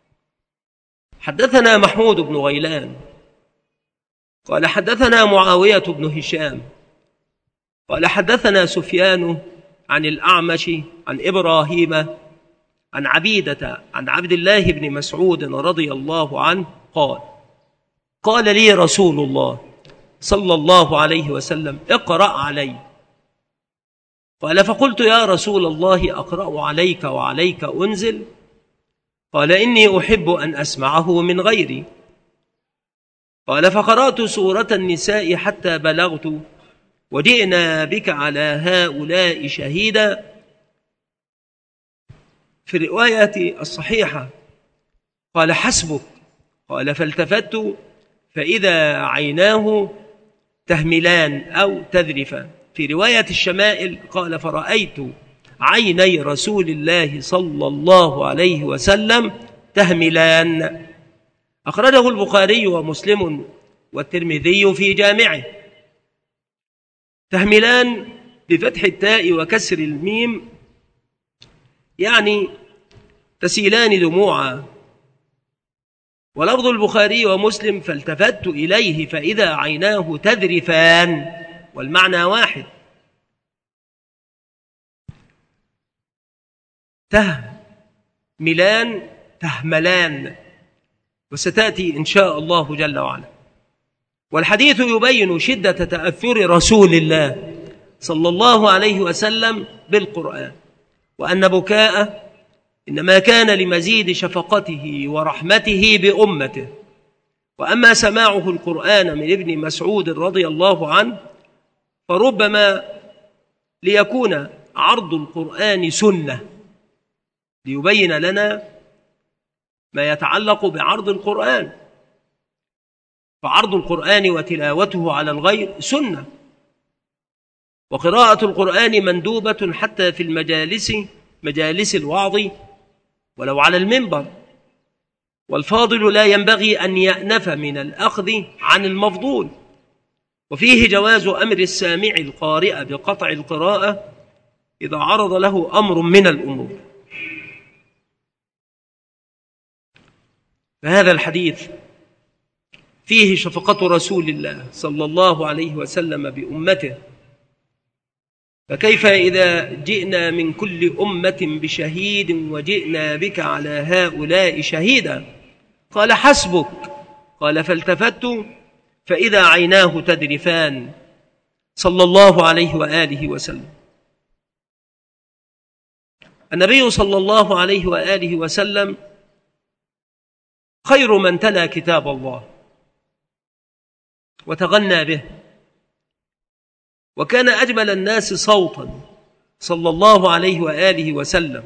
حدثنا محمود بن غيلان قال حدثنا معاوية بن هشام قال حدثنا سفيان عن الأعمش عن إبراهيم عن عبيدة عن عبد الله بن مسعود رضي الله عنه قال: قال لي رسول الله صلى الله عليه وسلم: اقرأ علي. قال: فقلت: يا رسول الله أقرأ عليك وعليك أنزل؟ قال: إني أحب أن أسمعه من غيري. قال: فقرأت سورة النساء حتى بلغت: وجئنا بك على هؤلاء شهيدا. في الرواية الصحيحة قال: حسبك. قال: فالتفت فإذا عيناه تهملان أو تذرفان. في رواية الشمائل قال: فرأيت عيني رسول الله صلى الله عليه وسلم تهملان. أخرجه البخاري ومسلم والترمذي في جامعه. تهملان بفتح التاء وكسر الميم، يعني تسيلان دموعا. ولفظ البخاري ومسلم: فالتفت إليه فإذا عيناه تذرفان، والمعنى واحد. تهملان تهملان، وستأتي إن شاء الله جل وعلا. والحديث يبين شدة تأثر رسول الله صلى الله عليه وسلم بالقرآن، وأن بكاءه إنما كان لمزيد شفقته ورحمته بأمته. وأما سماعه القرآن من ابن مسعود رضي الله عنه فربما ليكون عرض القرآن سنة، ليبين لنا ما يتعلق بعرض القرآن. فعرض القرآن وتلاوته على الغير سنة، وقراءة القرآن مندوبة حتى في المجالس مجالس الوعظ ولو على المنبر. والفاضل لا ينبغي أن يأنف من الأخذ عن المفضول. وفيه جواز أمر السامع القارئ بقطع القراءة إذا عرض له أمر من الأمور. فهذا الحديث فيه شفقة رسول الله صلى الله عليه وسلم بأمته. فكيف إذا جئنا من كل أمة بشهيد وجئنا بك على هؤلاء شهيدا؟ قال: حسبك. قال فالتفت فإذا عيناه تذرفان صلى الله عليه وآله وسلم. النبي صلى الله عليه وآله وسلم خير من تلا كتاب الله وتغنى به، وكان أجمل الناس صوتا صلى الله عليه وآله وسلم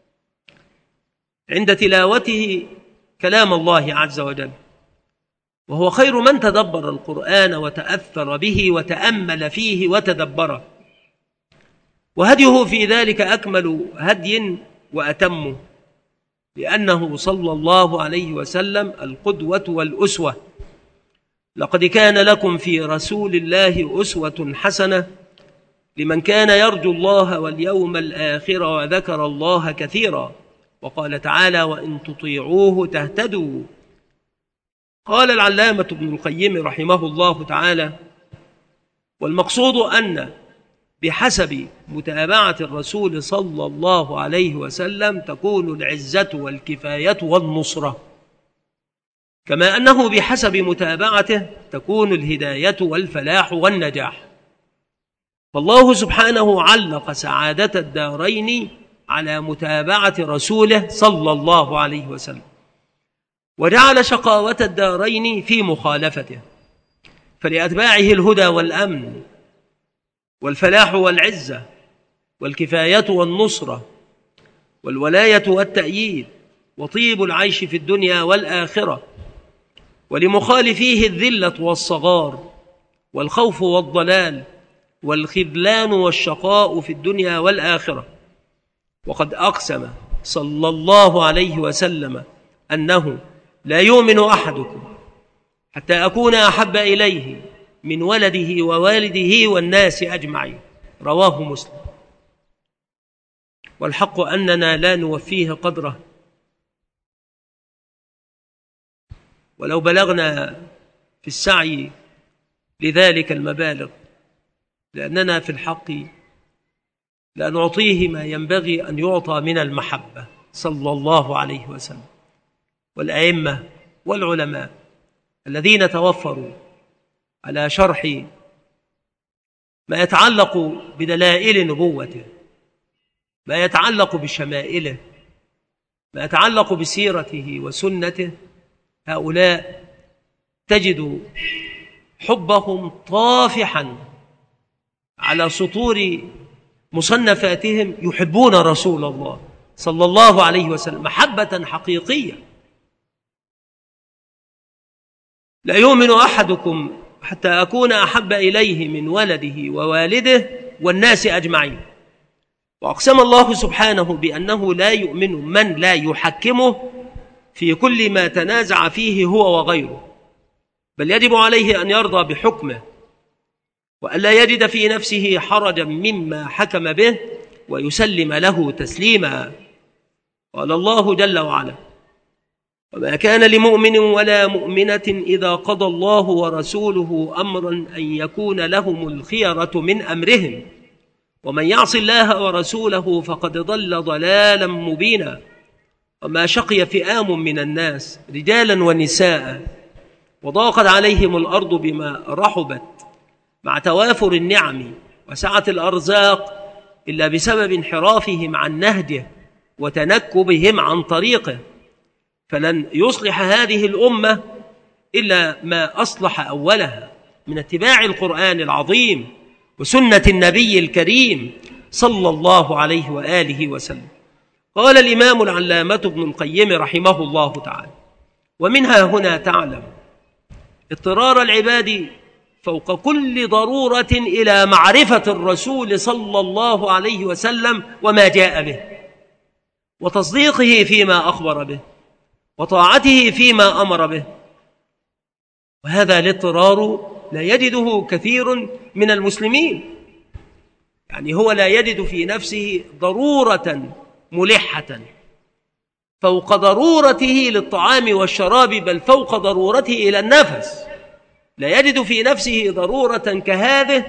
عند تلاوته كلام الله عز وجل، وهو خير من تدبر القرآن وتأثر به وتأمل فيه وتدبره، وهديه في ذلك أكمل هدي وأتمه، لأنه صلى الله عليه وسلم القدوة والأسوة. لقد كان لكم في رسول الله أسوة حسنة لمن كان يرجو الله واليوم الآخر وذكر الله كثيرا. وقال تعالى وإن تطيعوه تهتدوا. قال العلامة ابن القيم رحمه الله تعالى والمقصود أن بحسب متابعة الرسول صلى الله عليه وسلم تكون العزة والكفاية والنصرة، كما أنه بحسب متابعته تكون الهداية والفلاح والنجاح. فالله سبحانه علق سعادة الدارين على متابعة رسوله صلى الله عليه وسلم، وجعل شقاوة الدارين في مخالفته، فلأتباعه الهدى والأمن والفلاح والعزة والكفاية والنصرة والولاية والتأييد وطيب العيش في الدنيا والآخرة، ولمخالفيه الذلة والصغار والخوف والضلال والخذلان والشقاء في الدنيا والآخرة. وقد أقسم صلى الله عليه وسلم أنه لا يؤمن أحدكم حتى أكون أحب إليه من ولده ووالده والناس أجمعين، رواه مسلم. والحق أننا لا نوفيه قدره ولو بلغنا في السعي لذلك المبالغ، لأننا في الحق لا نعطيه ما ينبغي أن يعطى من المحبة صلى الله عليه وسلم. والأئمة والعلماء الذين توفروا على شرح ما يتعلق بدلائل نبوته، ما يتعلق بشمائله، ما يتعلق بسيرته وسنته، هؤلاء تجد حبهم طافحا على سطور مصنفاتهم، يحبون رسول الله صلى الله عليه وسلم محبة حقيقية. لا يؤمن أحدكم حتى أكون أحب إليه من ولده ووالده والناس أجمعين. وأقسم الله سبحانه بأنه لا يؤمن من لا يحكمه في كل ما تنازع فيه هو وغيره، بل يجب عليه أن يرضى بحكمه وألا يجد في نفسه حرجا مما حكم به ويسلم له تسليما. قال الله جل وعلا وما كان لمؤمن ولا مؤمنة إذا قضى الله ورسوله أمرا أن يكون لهم الخيرة من أمرهم ومن يعص الله ورسوله فقد ضل ضلالا مبينا. وما شقي فئام من الناس رجالا ونساء وضاقت عليهم الأرض بما رحبت مع توافر النعم وسعة الأرزاق إلا بسبب انحرافهم عن نهجه وتنكبهم عن طريقه. فلن يصلح هذه الأمة إلا ما أصلح أولها من اتباع القرآن العظيم وسنة النبي الكريم صلى الله عليه وآله وسلم. قال الإمام العلامة ابن القيم رحمه الله تعالى ومنها هنا تعلم اضطرار العباد فوق كل ضرورة إلى معرفة الرسول صلى الله عليه وسلم وما جاء به، وتصديقه فيما أخبر به، وطاعته فيما أمر به. وهذا الاضطرار لا يجده كثير من المسلمين، يعني هو لا يجد في نفسه ضرورة ملحة فوق ضرورته للطعام والشراب، بل فوق ضرورته إلى النفس. لا يجد في نفسه ضرورة كهذه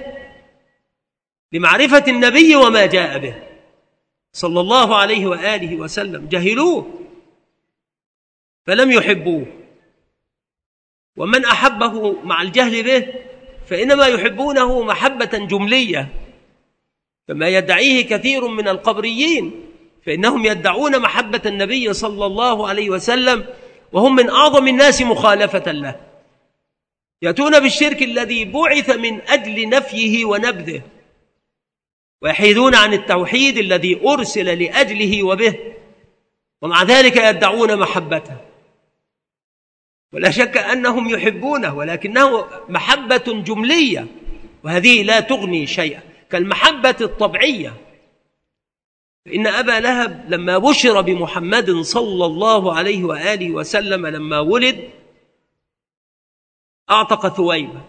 لمعرفة النبي وما جاء به صلى الله عليه وآله وسلم. جهلوه فلم يحبوه، ومن أحبه مع الجهل به فإنما يحبونه محبة جملية، كما يدعيه كثير من القبريين، فإنهم يدعون محبة النبي صلى الله عليه وسلم وهم من أعظم الناس مخالفة له، يأتون بالشرك الذي بعث من أجل نفيه ونبذه، ويحيدون عن التوحيد الذي أرسل لأجله وبه، ومع ذلك يدعون محبته. ولا شك أنهم يحبونه، ولكنه محبة جملية، وهذه لا تغني شيئا، كالمحبة الطبيعية. فإن أبا لهب لما بشر بمحمد صلى الله عليه وآله وسلم لما ولد أعتق ثويبة،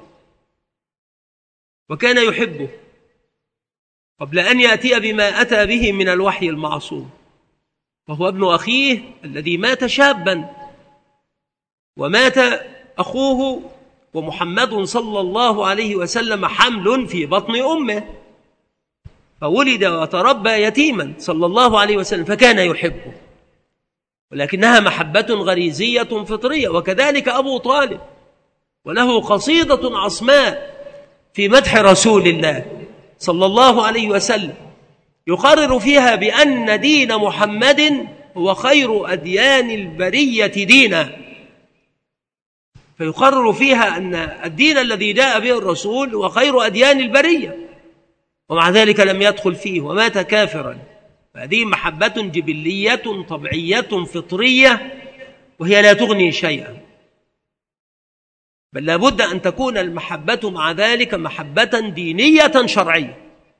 وكان يحبه قبل أن يأتي بما أتى به من الوحي المعصوم، وهو ابن أخيه الذي مات شابا، ومات أخوه ومحمد صلى الله عليه وسلم حمل في بطن أمه، فولد وتربى يتيما صلى الله عليه وسلم، فكان يحبه، ولكنها محبة غريزية فطرية. وكذلك أبو طالب، وله قصيدة عصماء في مدح رسول الله صلى الله عليه وسلم يقرر فيها بأن دين محمد هو خير أديان البرية دينا، فيقرر فيها أن الدين الذي جاء به الرسول هو خير أديان البرية، ومع ذلك لم يدخل فيه ومات كافرا. فهذه محبة جبلية طبيعية فطرية، وهي لا تغني شيئا، بل لابد أن تكون المحبة مع ذلك محبة دينية شرعية.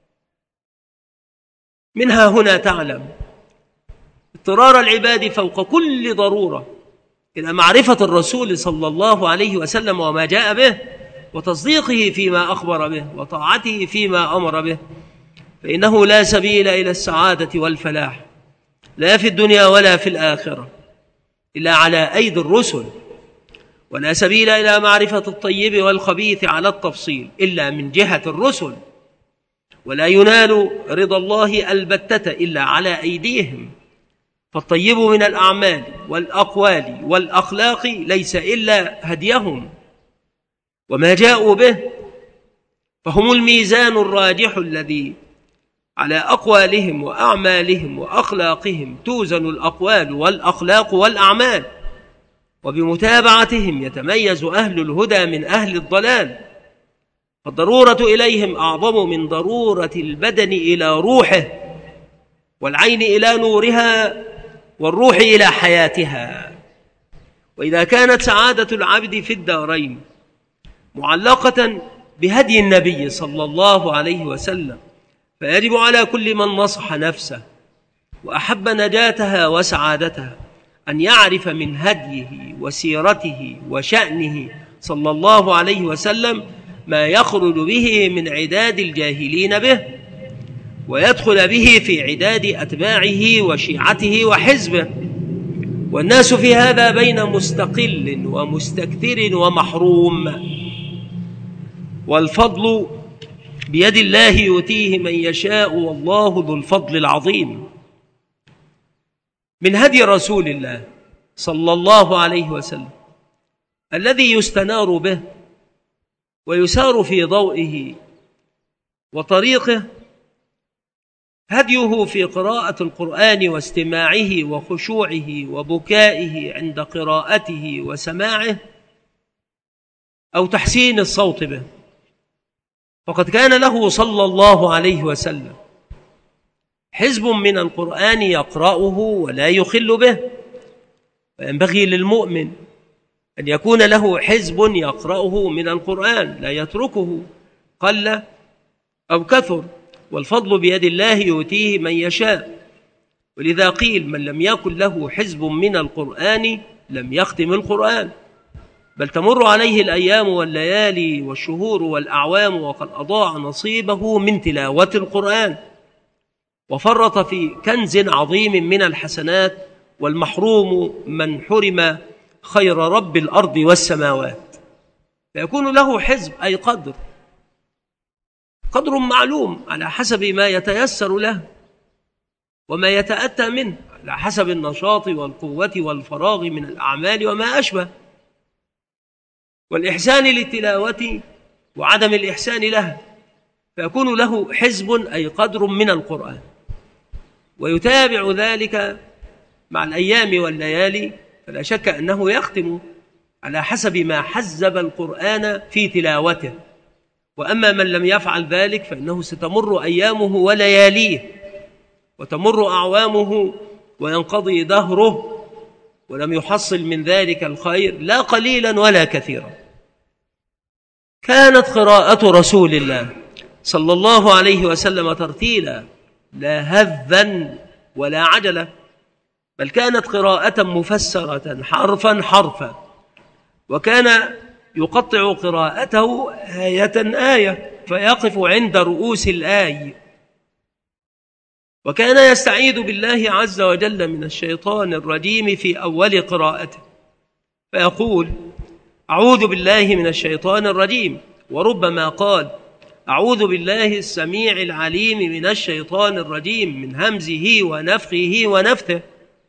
منها هنا تعلم اضطرار العباد فوق كل ضرورة إلى معرفة الرسول صلى الله عليه وسلم وما جاء به، وتصديقه فيما أخبر به، وطاعته فيما أمر به، فإنه لا سبيل إلى السعادة والفلاح لا في الدنيا ولا في الآخرة إلا على أيدي الرسل، ولا سبيل إلى معرفة الطيب والخبيث على التفصيل إلا من جهة الرسل، ولا ينال رضا الله البتة إلا على أيديهم. فالطيب من الأعمال والأقوال والأخلاق ليس إلا هديهم وما جاءوا به، فهم الميزان الراجح الذي على أقوالهم وأعمالهم وأخلاقهم توزن الأقوال والأخلاق والأعمال، وبمتابعتهم يتميز أهل الهدى من أهل الضلال. فالضرورة إليهم أعظم من ضرورة البدن إلى روحه، والعين إلى نورها، والروح إلى حياتها. وإذا كانت سعادة العبد في الدارين معلقة بهدي النبي صلى الله عليه وسلم، فيجب على كل من نصح نفسه وأحب نجاتها وسعادتها أن يعرف من هديه وسيرته وشأنه صلى الله عليه وسلم ما يخرج به من عداد الجاهلين به، ويدخل به في عداد أتباعه وشيعته وحزبه. والناس في هذا بين مستقل ومستكثر ومحروم، والفضل بيد الله يؤتيه من يشاء والله ذو الفضل العظيم. من هدي رسول الله صلى الله عليه وسلم الذي يستنار به ويسار في ضوئه وطريقه هديه في قراءة القرآن واستماعه وخشوعه وبكائه عند قراءته وسماعه، أو تحسين الصوت به. فقد كان له صلى الله عليه وسلم حزب من القرآن يقرأه ولا يخل به، وينبغي للمؤمن أن يكون له حزب يقرأه من القرآن لا يتركه قل أو كثر، والفضل بيد الله يؤتيه من يشاء. ولذا قيل من لم يكن له حزب من القرآن لم يختم القرآن، بل تمر عليه الأيام والليالي والشهور والأعوام وقد أضاع نصيبه من تلاوة القرآن، وفرط في كنز عظيم من الحسنات، والمحروم من حرم خير رب الأرض والسماوات. فيكون له حزب أي قدر قدر معلوم على حسب ما يتيسر له وما يتأتى منه، على حسب النشاط والقوة والفراغ من الأعمال وما أشبه. والإحسان للتلاوة وعدم الإحسان لها، فيكون له حزب أي قدر من القرآن، ويتابع ذلك مع الأيام والليالي، فلا شك أنه يختم على حسب ما حزب القرآن في تلاوته. وأما من لم يفعل ذلك فإنه ستمر أيامه ولياليه وتمر أعوامه وينقضي دهره ولم يحصل من ذلك الخير لا قليلا ولا كثيرا. كانت قراءة رسول الله صلى الله عليه وسلم ترتيلا لا هذا ولا عجلة، بل كانت قراءة مفسرة حرفا حرفا، وكان يقطع قراءته آية آية فيقف عند رؤوس الآي، وكان يستعيذ بالله عز وجل من الشيطان الرجيم في أول قراءته فيقول أعوذ بالله من الشيطان الرجيم، وربما قال أعوذ بالله السميع العليم من الشيطان الرجيم من همزه ونفخه ونفثه.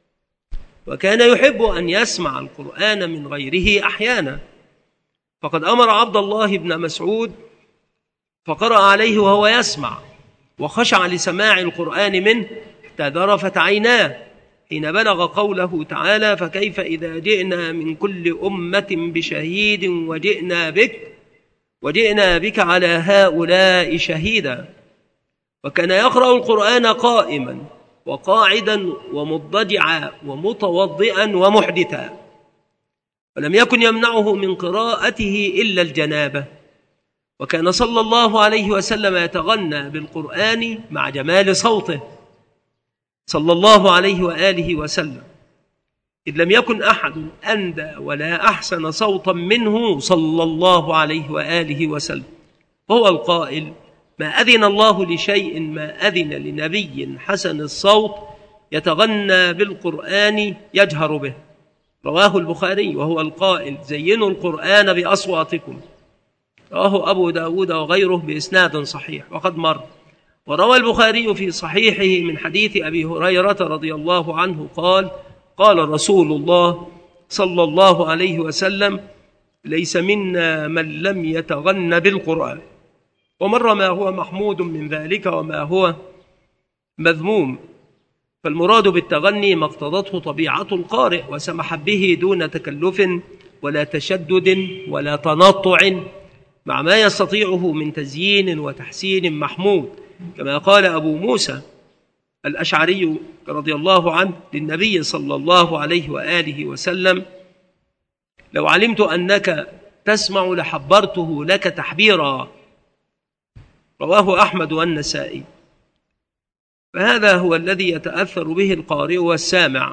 وكان يحب أن يسمع القرآن من غيره أحيانا، فقد أمر عبد الله بن مسعود فقرأ عليه وهو يسمع وخشع لسماع القرآن منه حتى ذرفت عيناه حين بلغ قوله تعالى فكيف إذا جئنا من كل أمة بشهيد وجئنا بك وجئنا بك على هؤلاء شهيدا. وكان يقرأ القرآن قائما وقاعدا ومضجعا ومتوضئا ومحدثا، ولم يكن يمنعه من قراءته إلا الجنابة. وكان صلى الله عليه وسلم يتغنى بالقرآن مع جمال صوته صلى الله عليه وآله وسلم، إذ لم يكن أحد أندى ولا أحسن صوتا منه صلى الله عليه وآله وسلم. هو القائل ما أذن الله لشيء ما أذن لنبي حسن الصوت يتغنى بالقرآن يجهر به، رواه البخاري. وهو القائل زينوا القرآن بأصواتكم، رواه أبو داود وغيره بإسناد صحيح وقد مر. وروى البخاري في صحيحه من حديث أبي هريرة رضي الله عنه قال قال رسول الله صلى الله عليه وسلم ليس منا من لم يتغن بالقرآن. ومر ما هو محمود من ذلك وما هو مذموم، فالمراد بالتغني ما اقتضته طبيعة القارئ وسمح به دون تكلف ولا تشدد ولا تنطع، مع ما يستطيعه من تزيين وتحسين محمود، كما قال أبو موسى الأشعري رضي الله عنه للنبي صلى الله عليه وآله وسلم لو علمت أنك تسمع لحبرته لك تحبيرا، رواه أحمد والنسائي. فهذا هو الذي يتأثر به القارئ والسامع.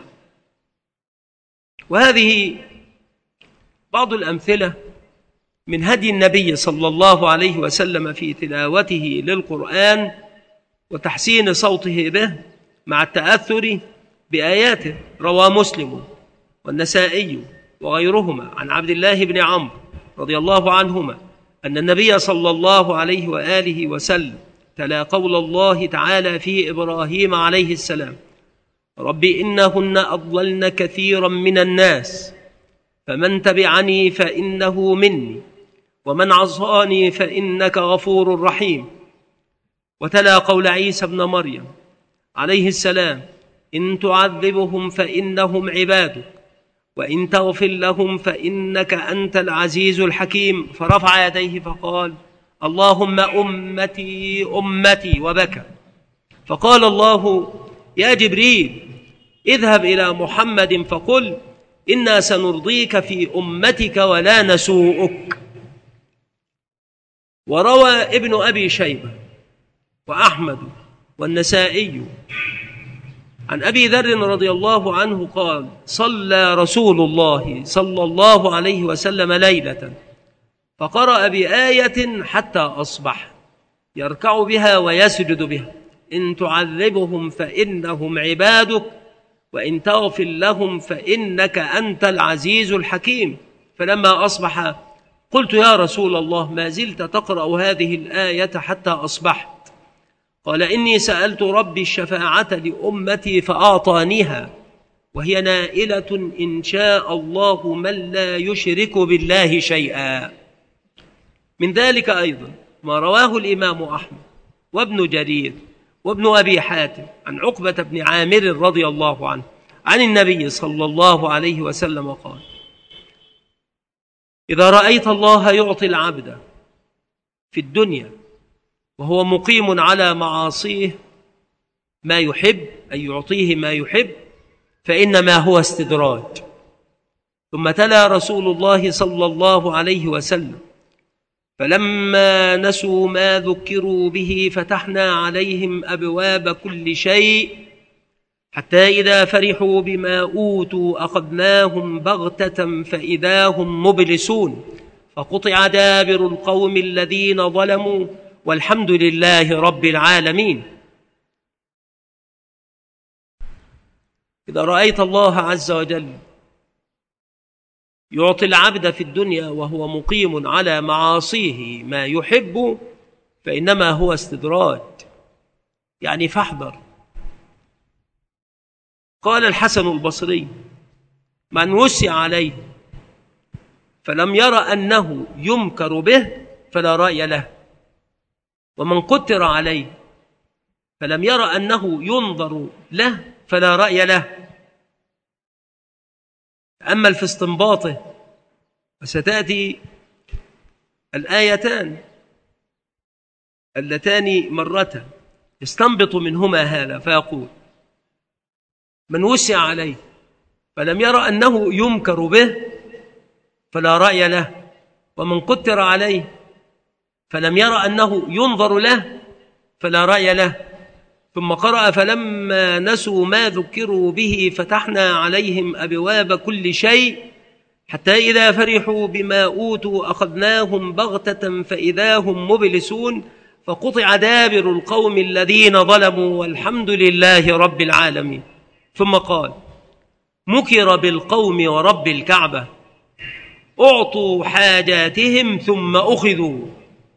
وهذه بعض الأمثلة من هدي النبي صلى الله عليه وسلم في تلاوته للقرآن وتحسين صوته به مع التأثر بآياته. روى مسلم والنسائي وغيرهما عن عبد الله بن عمرو رضي الله عنهما أن النبي صلى الله عليه وآله وسلم تلا قول الله تعالى في إبراهيم عليه السلام رب إنهن أضللن كثيرا من الناس فمن تبعني فإنه مني ومن عصاني فإنك غفور رحيم. وتلا قول عيسى بن مريم عليه السلام إن تعذبهم فإنهم عبادك وإن تغفر لهم فإنك أنت العزيز الحكيم، فرفع يديه فقال اللهم أمتي أمتي وبكى. فقال الله يا جبريل اذهب إلى محمد فقل إنا سنرضيك في أمتك ولا نسوءك. وروى ابن أبي شيبة وأحمد والنسائي عن أبي ذر رضي الله عنه قال صلى رسول الله صلى الله عليه وسلم ليلة فقرأ بآية حتى أصبح يركع بها ويسجد بها إن تعذبهم فإنهم عبادك وإن تغفر لهم فإنك أنت العزيز الحكيم. فلما أصبح قلت يا رسول الله ما زلت تقرأ هذه الآية حتى أصبحت؟ قال إني سألت ربي الشفاعة لأمتي فأعطانيها وهي نائلة إن شاء الله من لا يشرك بالله شيئا. من ذلك أيضا ما رواه الإمام أحمد وابن جرير وابن أبي حاتم عن عقبة بن عامر رضي الله عنه عن النبي صلى الله عليه وسلم قال: إذا رأيت الله يعطي العبد في الدنيا وهو مقيم على معاصيه ما يحب، أي يعطيه ما يحب، فإنما هو استدراج. ثم تلا رسول الله صلى الله عليه وسلم: فلما نسوا ما ذكروا به فتحنا عليهم أبواب كل شيء حتى إذا فرحوا بما أوتوا أخذناهم بغتة فإذا هم مبلسون فقطع دابر القوم الذين ظلموا والحمد لله رب العالمين. إذا رأيت الله عز وجل يعطي العبد في الدنيا وهو مقيم على معاصيه ما يحب فإنما هو استدراج، يعني فاحذر. قال الحسن البصري: من وسع عليه فلم يرى أنه يمكر به فلا رأي له، ومن قتر عليه فلم يرى أنه ينظر له فلا رأي له. أما في استنباطه وستأتي الآيتان اللتان مرتان يستنبط منهما هذا فيقول: من وسع عليه فلم يرى أنه يمكر به فلا رأي له، ومن قتر عليه فلم يرى أنه ينظر له فلا رأي له. ثم قرأ: فلما نسوا ما ذكروا به فتحنا عليهم أبواب كل شيء حتى إذا فرحوا بما أوتوا أخذناهم بغتة فإذا هم مبلسون فقطع دابر القوم الذين ظلموا والحمد لله رب العالمين. ثم قال: مكر بالقوم ورب الكعبة أعطوا حاجاتهم ثم أخذوا.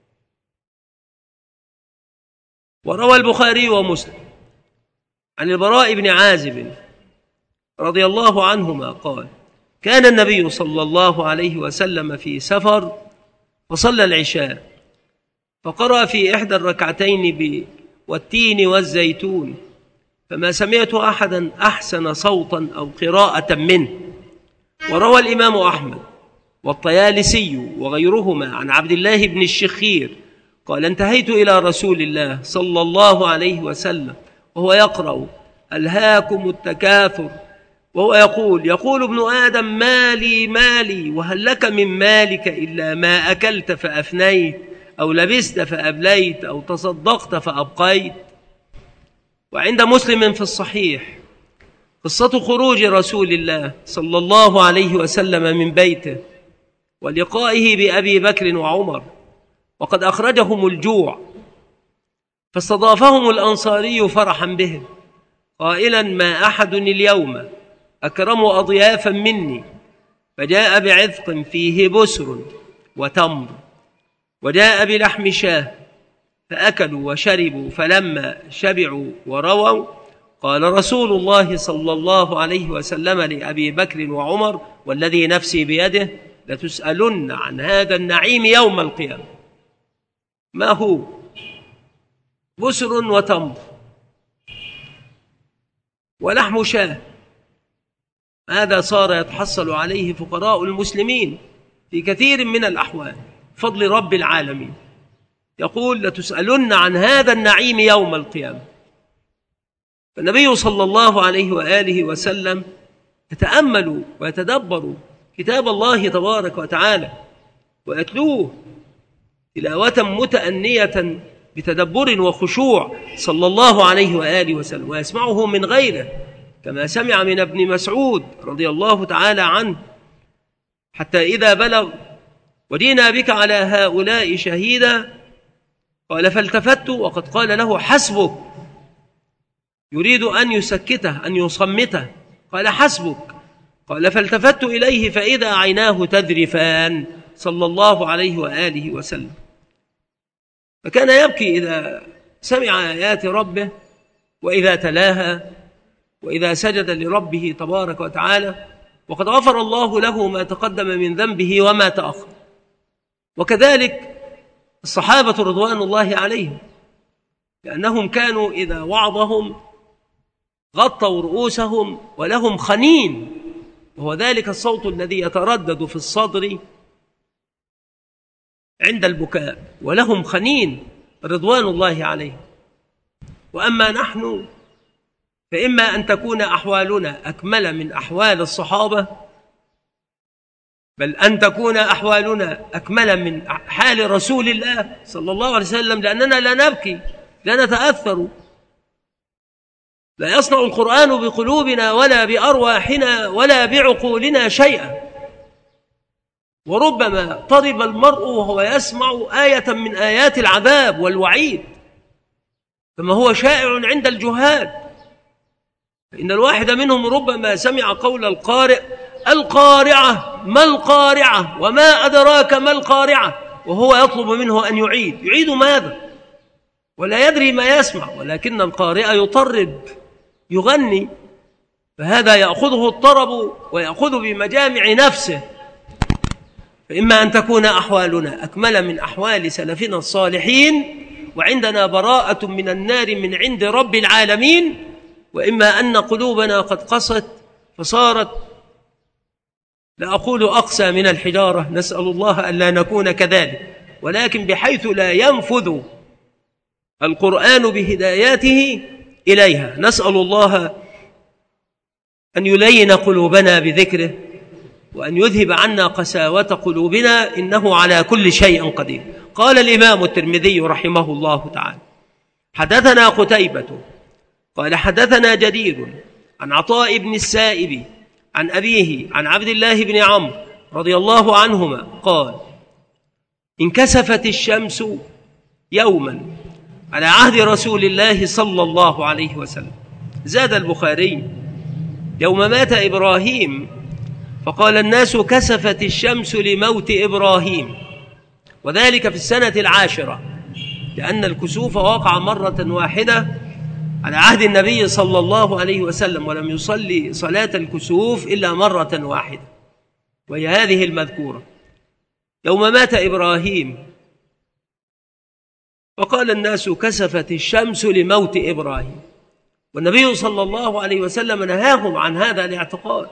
وروى البخاري ومسلم عن البراء بن عازب رضي الله عنهما قال: كان النبي صلى الله عليه وسلم في سفر فصلى العشاء فقرأ في إحدى الركعتين والتين والزيتون، فما سمعت أحدا أحسن صوتا أو قراءة منه. وروى الإمام أحمد والطيالسي وغيرهما عن عبد الله بن الشخير قال: انتهيت إلى رسول الله صلى الله عليه وسلم وهو يقرأ: ألهاكم التكاثر، وهو يقول: يقول ابن آدم مالي مالي، وهل لك من مالك إلا ما أكلت فأفنيت، أو لبست فأبليت، أو تصدقت فأبقيت. وعند مسلم في الصحيح قصة خروج رسول الله صلى الله عليه وسلم من بيته ولقائه بأبي بكر وعمر وقد أخرجهم الجوع، فاستضافهم الأنصاري فرحا بهم قائلا: ما أحد اليوم أكرم أضيافا مني، فجاء بعذق فيه بسر وتمر، وجاء بلحم شاه، فأكلوا وشربوا، فلما شبعوا ورووا قال رسول الله صلى الله عليه وسلم لأبي بكر وعمر: والذي نفسي بيده لتسألن عن هذا النعيم يوم القيامة. ما هو؟ بسر وتمر ولحم شاه. هذا صار يتحصل عليه فقراء المسلمين في كثير من الأحوال فضل رب العالمين. يقول: لتسألن عن هذا النعيم يوم القيامة. فالنبي صلى الله عليه وآله وسلم يتأمل ويتدبر كتاب الله تبارك وتعالى ويتلوه تلاوة متأنية بتدبر وخشوع صلى الله عليه وآله وسلم، ويسمعه من غيره كما سمع من ابن مسعود رضي الله تعالى عنه: حتى إذا بلغ ودينا بك على هؤلاء شهيدا قال: فالتفت وقد قال له: حسبك، يريد أن يسكته أن يصمته، قال: حسبك. قال: فالتفت إليه فإذا عيناه تذرفان صلى الله عليه وآله وسلم. فكان يبكي إذا سمع آيات ربه وإذا تلاها، وإذا سجد لربه تبارك وتعالى، وقد غفر الله له ما تقدم من ذنبه وما تأخر. وكذلك الصحابة رضوان الله عليهم، لأنهم كانوا إذا وعظهم غطوا رؤوسهم ولهم خنين، وهو ذلك الصوت الذي يتردد في الصدر عند البكاء، ولهم خنين رضوان الله عليهم. وأما نحن فإما أن تكون أحوالنا أكمل من أحوال الصحابة، بل أن تكون أحوالنا أكمل من حال رسول الله صلى الله عليه وسلم، لأننا لا نبكي، لا نتأثر، لا يصنع القرآن بقلوبنا ولا بأرواحنا ولا بعقولنا شيئا. وربما طرب المرء وهو يسمع آية من آيات العذاب والوعيد، كما هو شائع عند الجهال، فإن الواحد منهم ربما سمع قول القارئ: القارعة ما القارعة وما أدراك ما القارعة، وهو يطلب منه أن يعيد. يعيد ماذا؟ ولا يدري ما يسمع، ولكن القارئ يطرب يغني، فهذا يأخذه الطرب ويأخذ بمجامع نفسه. فإما أن تكون أحوالنا أكمل من أحوال سلفنا الصالحين وعندنا براءة من النار من عند رب العالمين، وإما أن قلوبنا قد قست فصارت لا أقول أقسى من الحجارة، نسأل الله أن لا نكون كذلك، ولكن بحيث لا ينفذ القرآن بهداياته إليها. نسأل الله أن يلين قلوبنا بذكره، وأن يذهب عنا قساوة قلوبنا، إنه على كل شيء قدير. قال الإمام الترمذي رحمه الله تعالى: حدثنا قتيبة قال حدثنا جرير عن عطاء بن السائب عن أبيه عن عبد الله بن عمرو رضي الله عنهما قال: انكسفت الشمس يوما على عهد رسول الله صلى الله عليه وسلم. زاد البخاري: يوم مات إبراهيم، فقال الناس: كسفت الشمس لموت إبراهيم، وذلك في السنة العاشرة، لأن الكسوف وقع مرة واحدة على عهد النبي صلى الله عليه وسلم، ولم يصلي صلاة الكسوف إلا مرة واحدة، وهي هذه المذكورة: يوم مات إبراهيم، فقال الناس: كسفت الشمس لموت إبراهيم. والنبي صلى الله عليه وسلم نهاهم عن هذا الاعتقاد،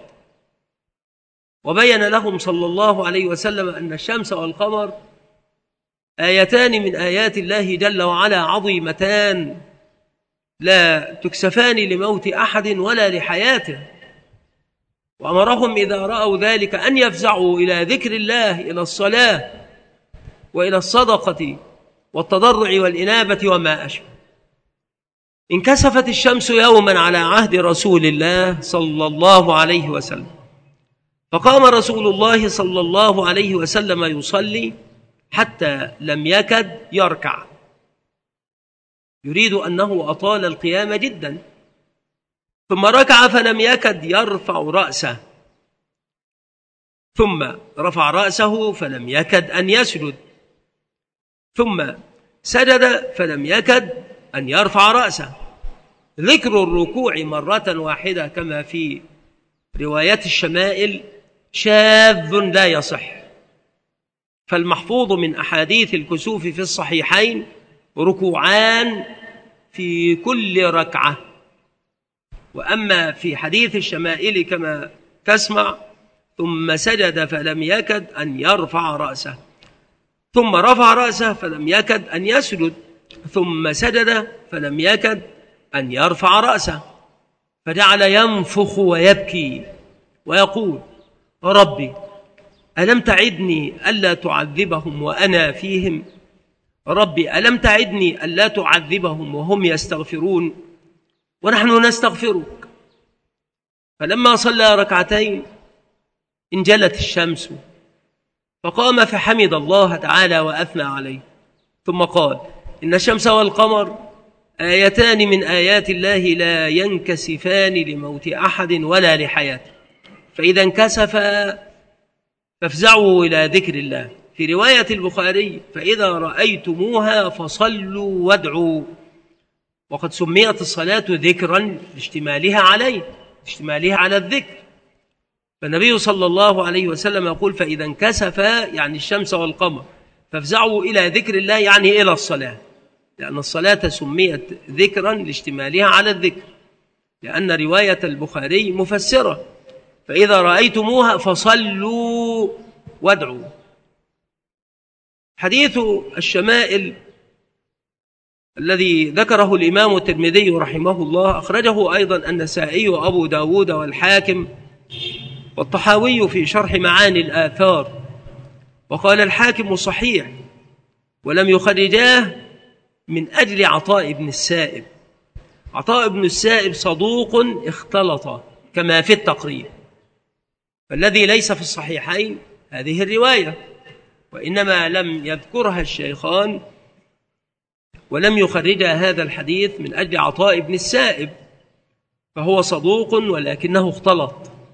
وبين لهم صلى الله عليه وسلم أن الشمس والقمر آيتان من آيات الله جل وعلا عظيمتان، لا تكسفان لموت أحد ولا لحياته. وأمرهم إذا رأوا ذلك أن يفزعوا إلى ذكر الله، إلى الصلاة وإلى الصدقة والتضرع والإنابة وما أشبه. انكسفت الشمس يوما على عهد رسول الله صلى الله عليه وسلم، فقام رسول الله صلى الله عليه وسلم يصلي حتى لم يكد يركع، يريد أنه أطال القيام جدا، ثم ركع فلم يكد يرفع رأسه، ثم رفع رأسه فلم يكد أن يسجد، ثم سجد فلم يكد أن يرفع رأسه. ذكر الركوع مرة واحدة كما في روايات الشمائل شاذ لا يصح، فالمحفوظ من أحاديث الكسوف في الصحيحين ركوعان في كل ركعة. وأما في حديث الشمائل كما تسمع: ثم سجد فلم يكد أن يرفع رأسه، ثم رفع رأسه فلم يكد أن يسجد، ثم سجد فلم يكد أن يرفع رأسه، فجعل ينفخ ويبكي ويقول: ربي ألم تعدني ألا تعذبهم وأنا فيهم؟ ربي ألم تعدني ألا تعذبهم وهم يستغفرون ونحن نستغفرك؟ فلما صلى ركعتين انجلت الشمس، فقام فحمد الله تعالى وأثنى عليه، ثم قال: إن الشمس والقمر آيتان من آيات الله لا ينكسفان لموت أحد ولا لحياته، فإذا انكسفا فافزعوا إلى ذكر الله. في رواية البخاري: فإذا رأيتموها فصلوا وادعوا، وقد سميت الصلاة ذكرا لاشتمالها عليه اشتمالها على الذكر. فالنبي صلى الله عليه وسلم يقول فإذا انكسفا يعني الشمس والقمر فافزعوا إلى ذكر الله يعني إلى الصلاة، لأن الصلاة سميت ذكرا لاشتمالها على الذكر، لأن رواية البخاري مفسرة فإذا رأيتموها فصلوا وادعوا. حديث الشمائل الذي ذكره الإمام الترمذي رحمه الله أخرجه أيضا النسائي وأبو داود والحاكم والطحاوي في شرح معاني الآثار، وقال الحاكم صحيح ولم يخرجاه من أجل عطاء بن السائب. عطاء بن السائب صدوق اختلط كما في التقريب، فالذي ليس في الصحيحين هذه الرواية، وإنما لم يذكرها الشيخان ولم يخرجها هذا الحديث من أجل عطاء بن السائب، فهو صدوق ولكنه اختلط.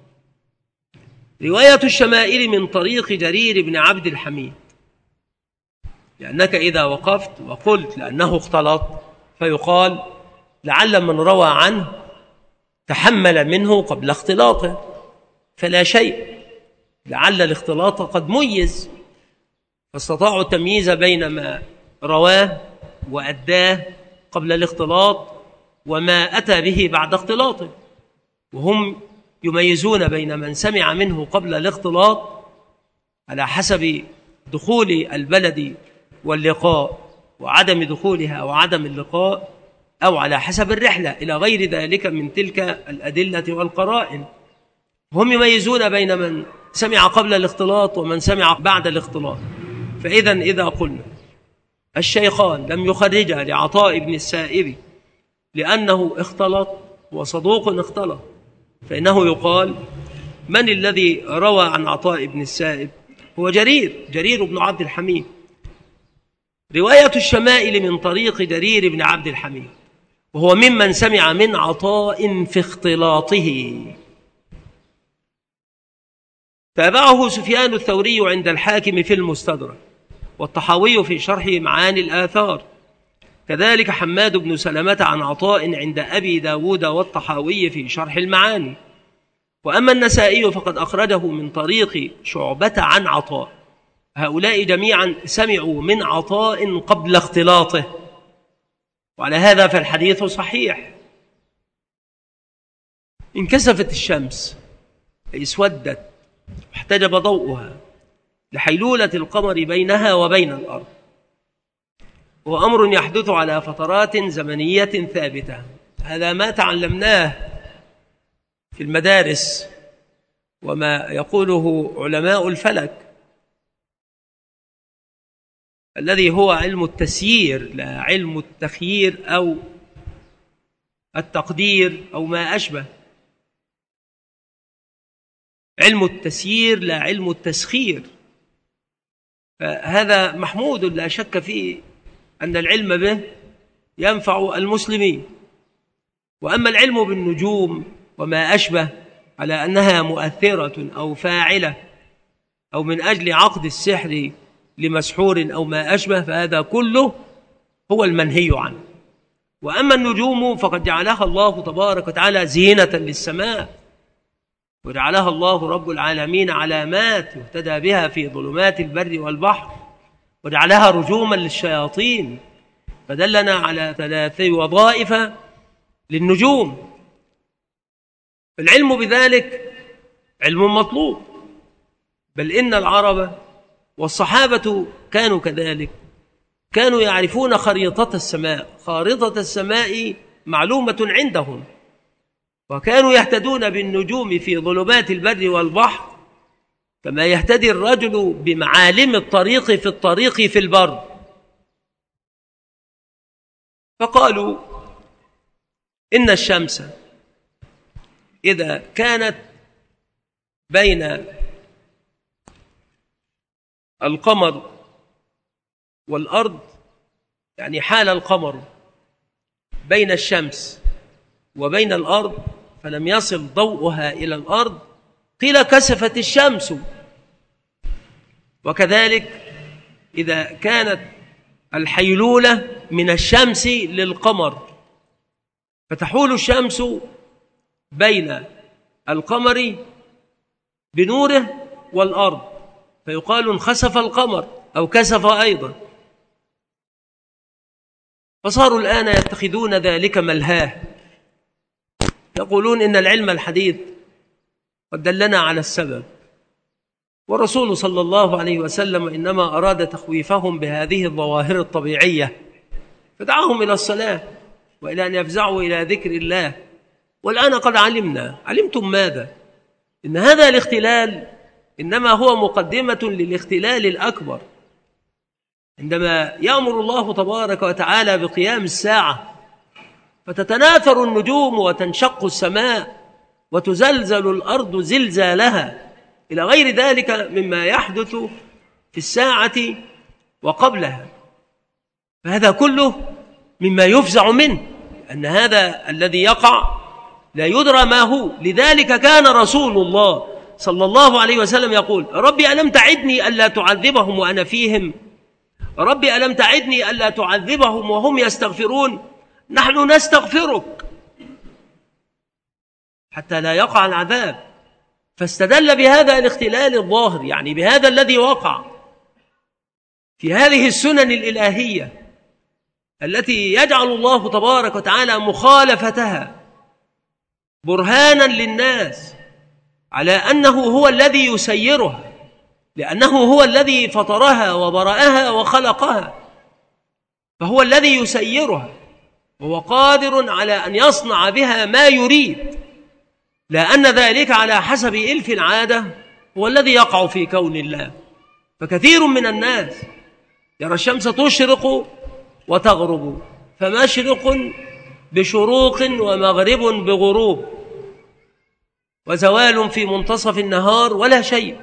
رواية الشمائل من طريق جرير بن عبد الحميد، لأنك إذا وقفت وقلت لأنه اختلط فيقال لعل من روى عنه تحمل منه قبل اختلاطه فلا شيء، لعل الاختلاط قد ميز فاستطاعوا التمييز بين ما رواه وأداه قبل الاختلاط وما أتى به بعد اختلاطه، وهم يميزون بين من سمع منه قبل الاختلاط على حسب دخول البلد واللقاء وعدم دخولها وعدم اللقاء، أو على حسب الرحلة إلى غير ذلك من تلك الأدلة والقرائن. هم يميزون بين من سمع قبل الاختلاط ومن سمع بعد الاختلاط. فإذا إذا قلنا الشيخان لم يخرجها لعطاء بن السائب لأنه اختلط وصدوق اختلط، فإنه يقال من الذي روى عن عطاء بن السائب؟ هو جرير جرير بن عبد الحميد. رواية الشمائل من طريق جرير بن عبد الحميد، وهو ممن سمع من عطاء في اختلاطه. تابعه سفيان الثوري عند الحاكم في المستدرك، والطحاوي في شرح معاني الآثار، كذلك حماد بن سلمة عن عطاء عند أبي داود والطحاوي في شرح المعاني. وأما النسائي فقد أخرجه من طريق شعبة عن عطاء. هؤلاء جميعا سمعوا من عطاء قبل اختلاطه، وعلى هذا فالحديث صحيح. انكسفت الشمس أي اسودت واحتجب ضوءها لحيلولة القمر بينها وبين الأرض، وأمر يحدث على فترات زمنية ثابتة. هذا ما تعلمناه في المدارس وما يقوله علماء الفلك الذي هو علم التسيير لا علم التخيير أو التقدير أو ما أشبه. علم التسيير لا علم التسخير، فهذا محمود لا شك فيه أن العلم به ينفع المسلمين. وأما العلم بالنجوم وما أشبه على أنها مؤثرة أو فاعلة أو من أجل عقد السحر لمسحور أو ما أشبه، فهذا كله هو المنهي عنه. وأما النجوم فقد جعلها الله تبارك وتعالى زينة للسماء، وجعلها الله رب العالمين علامات يهتدى بها في ظلمات البر والبحر، وجعلها رجوما للشياطين، فدلنا على ثلاث وظائف للنجوم. العلم بذلك علم مطلوب، بل إن العرب والصحابة كانوا كذلك، كانوا يعرفون خريطة السماء. خارطة السماء معلومة عندهم، وكانوا يهتدون بالنجوم في ظلمات البر والبحر كما يهتدي الرجل بمعالم الطريق في الطريق في البر. فقالوا إن الشمس إذا كانت بين القمر والأرض، يعني حال القمر بين الشمس وبين الأرض فلم يصل ضوءها إلى الأرض، قيل كسفت الشمس. وكذلك إذا كانت الحيلولة من الشمس للقمر فتحول الشمس بين القمر بنوره والأرض، فيقال انخسف القمر أو كسف أيضا. فصاروا الآن يتخذون ذلك ملهاه، يقولون إن العلم الحديث قد دلنا على السبب، والرسول صلى الله عليه وسلم إنما أراد تخويفهم بهذه الظواهر الطبيعية، فدعاهم إلى الصلاة وإلى أن يفزعوا إلى ذكر الله. والآن قد علمنا، علمتم ماذا؟ إن هذا الاختلال إنما هو مقدمة للاختلال الأكبر، عندما يأمر الله تبارك وتعالى بقيام الساعة فتتناثر النجوم وتنشق السماء وتزلزل الأرض زلزالها إلى غير ذلك مما يحدث في الساعة وقبلها، فهذا كله مما يفزع منه، أن هذا الذي يقع لا يدرى ما هو. لذلك كان رسول الله صلى الله عليه وسلم يقول: ربي ألم تعدني ألا تعذبهم وأنا فيهم؟ ربي ألم تعدني ألا تعذبهم وهم يستغفرون؟ نحن نستغفرك حتى لا يقع العذاب. فاستدل بهذا الاختلال الظاهر، يعني بهذا الذي وقع في هذه السنن الإلهية التي يجعل الله تبارك وتعالى مخالفتها برهانا للناس على أنه هو الذي يسيرها، لأنه هو الذي فطرها وبرأها وخلقها، فهو الذي يسيرها وهو قادر على أن يصنع بها ما يريد، لأن ذلك على حسب إلف العادة هو الذي يقع في كون الله. فكثير من الناس يرى الشمس تشرق وتغرب، فمشرق بشروق ومغرب بغروب، وزوال في منتصف النهار ولا شيء،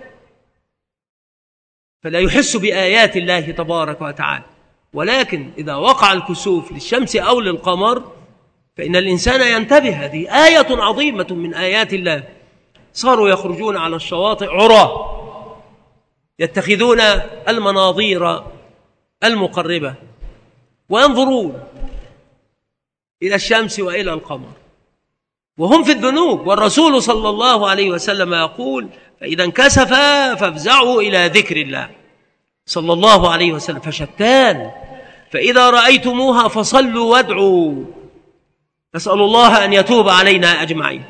فلا يحس بآيات الله تبارك وتعالى. ولكن إذا وقع الكسوف للشمس أو للقمر فإن الإنسان ينتبه، هذه آية عظيمة من آيات الله. صاروا يخرجون على الشواطئ عراه يتخذون المناظير المقربة وينظرون إلى الشمس وإلى القمر وهم في الذنوب، والرسول صلى الله عليه وسلم يقول: فإذا انكسفا فافزعوا إلى ذكر الله صلى الله عليه وسلم. فشتان، فإذا رأيتموها فصلوا وادعوا، نسأل الله أن يتوب علينا أجمعين.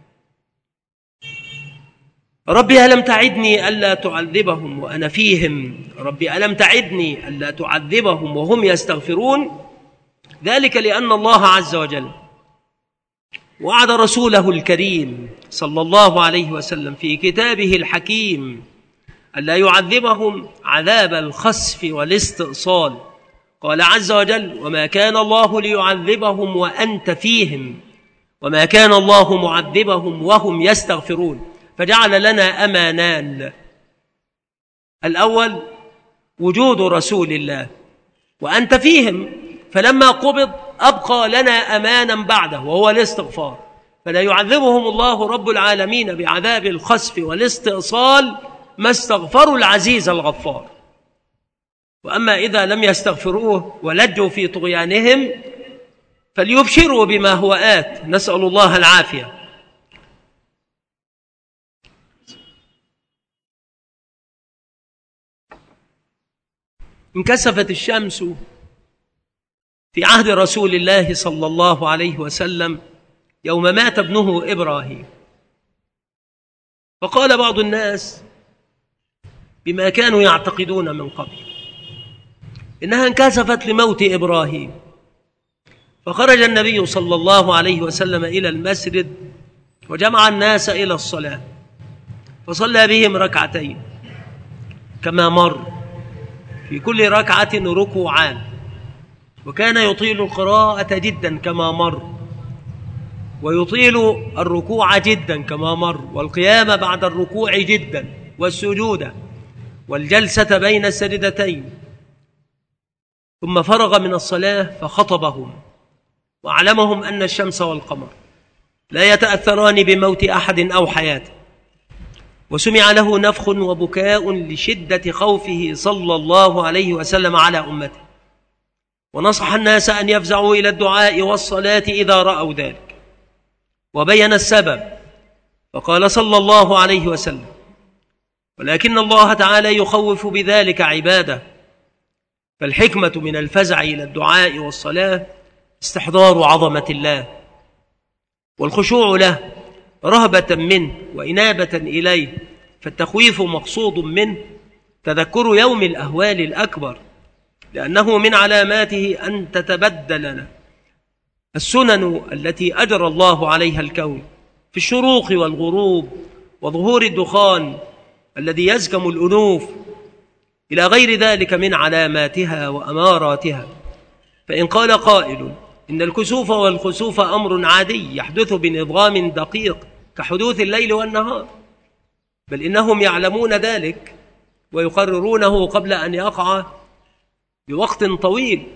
ربي ألم تعدني ألا تعذبهم وأنا فيهم، ربي ألم تعدني ألا تعذبهم وهم يستغفرون. ذلك لأن الله عز وجل وعد رسوله الكريم صلى الله عليه وسلم في كتابه الحكيم ألا يعذبهم عذاب الخسف والاستئصال. قال عز وجل: وما كان الله ليعذبهم وأنت فيهم وما كان الله معذبهم وهم يستغفرون. فجعل لنا أمانان: الأول وجود رسول الله وأنت فيهم، فلما قبض أبقى لنا أمانا بعده وهو الاستغفار، فلا يعذبهم الله رب العالمين بعذاب الخسف والاستئصال ما استغفروا العزيز الغفار. وأما إذا لم يستغفروه ولجوا في طغيانهم فليبشروا بما هو آت، نسأل الله العافية. انكسفت الشمس في عهد رسول الله صلى الله عليه وسلم يوم مات ابنه إبراهيم، فقال بعض الناس بما كانوا يعتقدون من قبل إنها انكسفت لموت إبراهيم، فخرج النبي صلى الله عليه وسلم إلى المسجد وجمع الناس إلى الصلاة، فصلى بهم ركعتين كما مر، في كل ركعة ركوعان، وكان يطيل القراءة جدا كما مر، ويطيل الركوع جدا كما مر، والقيام بعد الركوع جدا، والسجود والجلسة بين السجدتين. ثم فرغ من الصلاة فخطبهم وأعلمهم أن الشمس والقمر لا يتأثران بموت أحد أو حياته، وسمع له نفخ وبكاء لشدة خوفه صلى الله عليه وسلم على أمته، ونصح الناس أن يفزعوا إلى الدعاء والصلاة إذا رأوا ذلك، وبين السبب فقال صلى الله عليه وسلم: ولكن الله تعالى يخوف بذلك عباده، فالحكمة من الفزع إلى الدعاء والصلاة استحضار عظمة الله والخشوع له رهبة منه وإنابة إليه، فالتخويف مقصود منه تذكر يوم الأهوال الأكبر، لأنه من علاماته أن تتبدل السنن التي أجرى الله عليها الكون في الشروق والغروب وظهور الدخان الذي يزكم الأنوف إلى غير ذلك من علاماتها وأماراتها. فإن قال قائل إن الكسوف والخسوف أمر عادي يحدث بنظام دقيق كحدوث الليل والنهار، بل إنهم يعلمون ذلك ويقررونه قبل أن يقع بوقت طويل،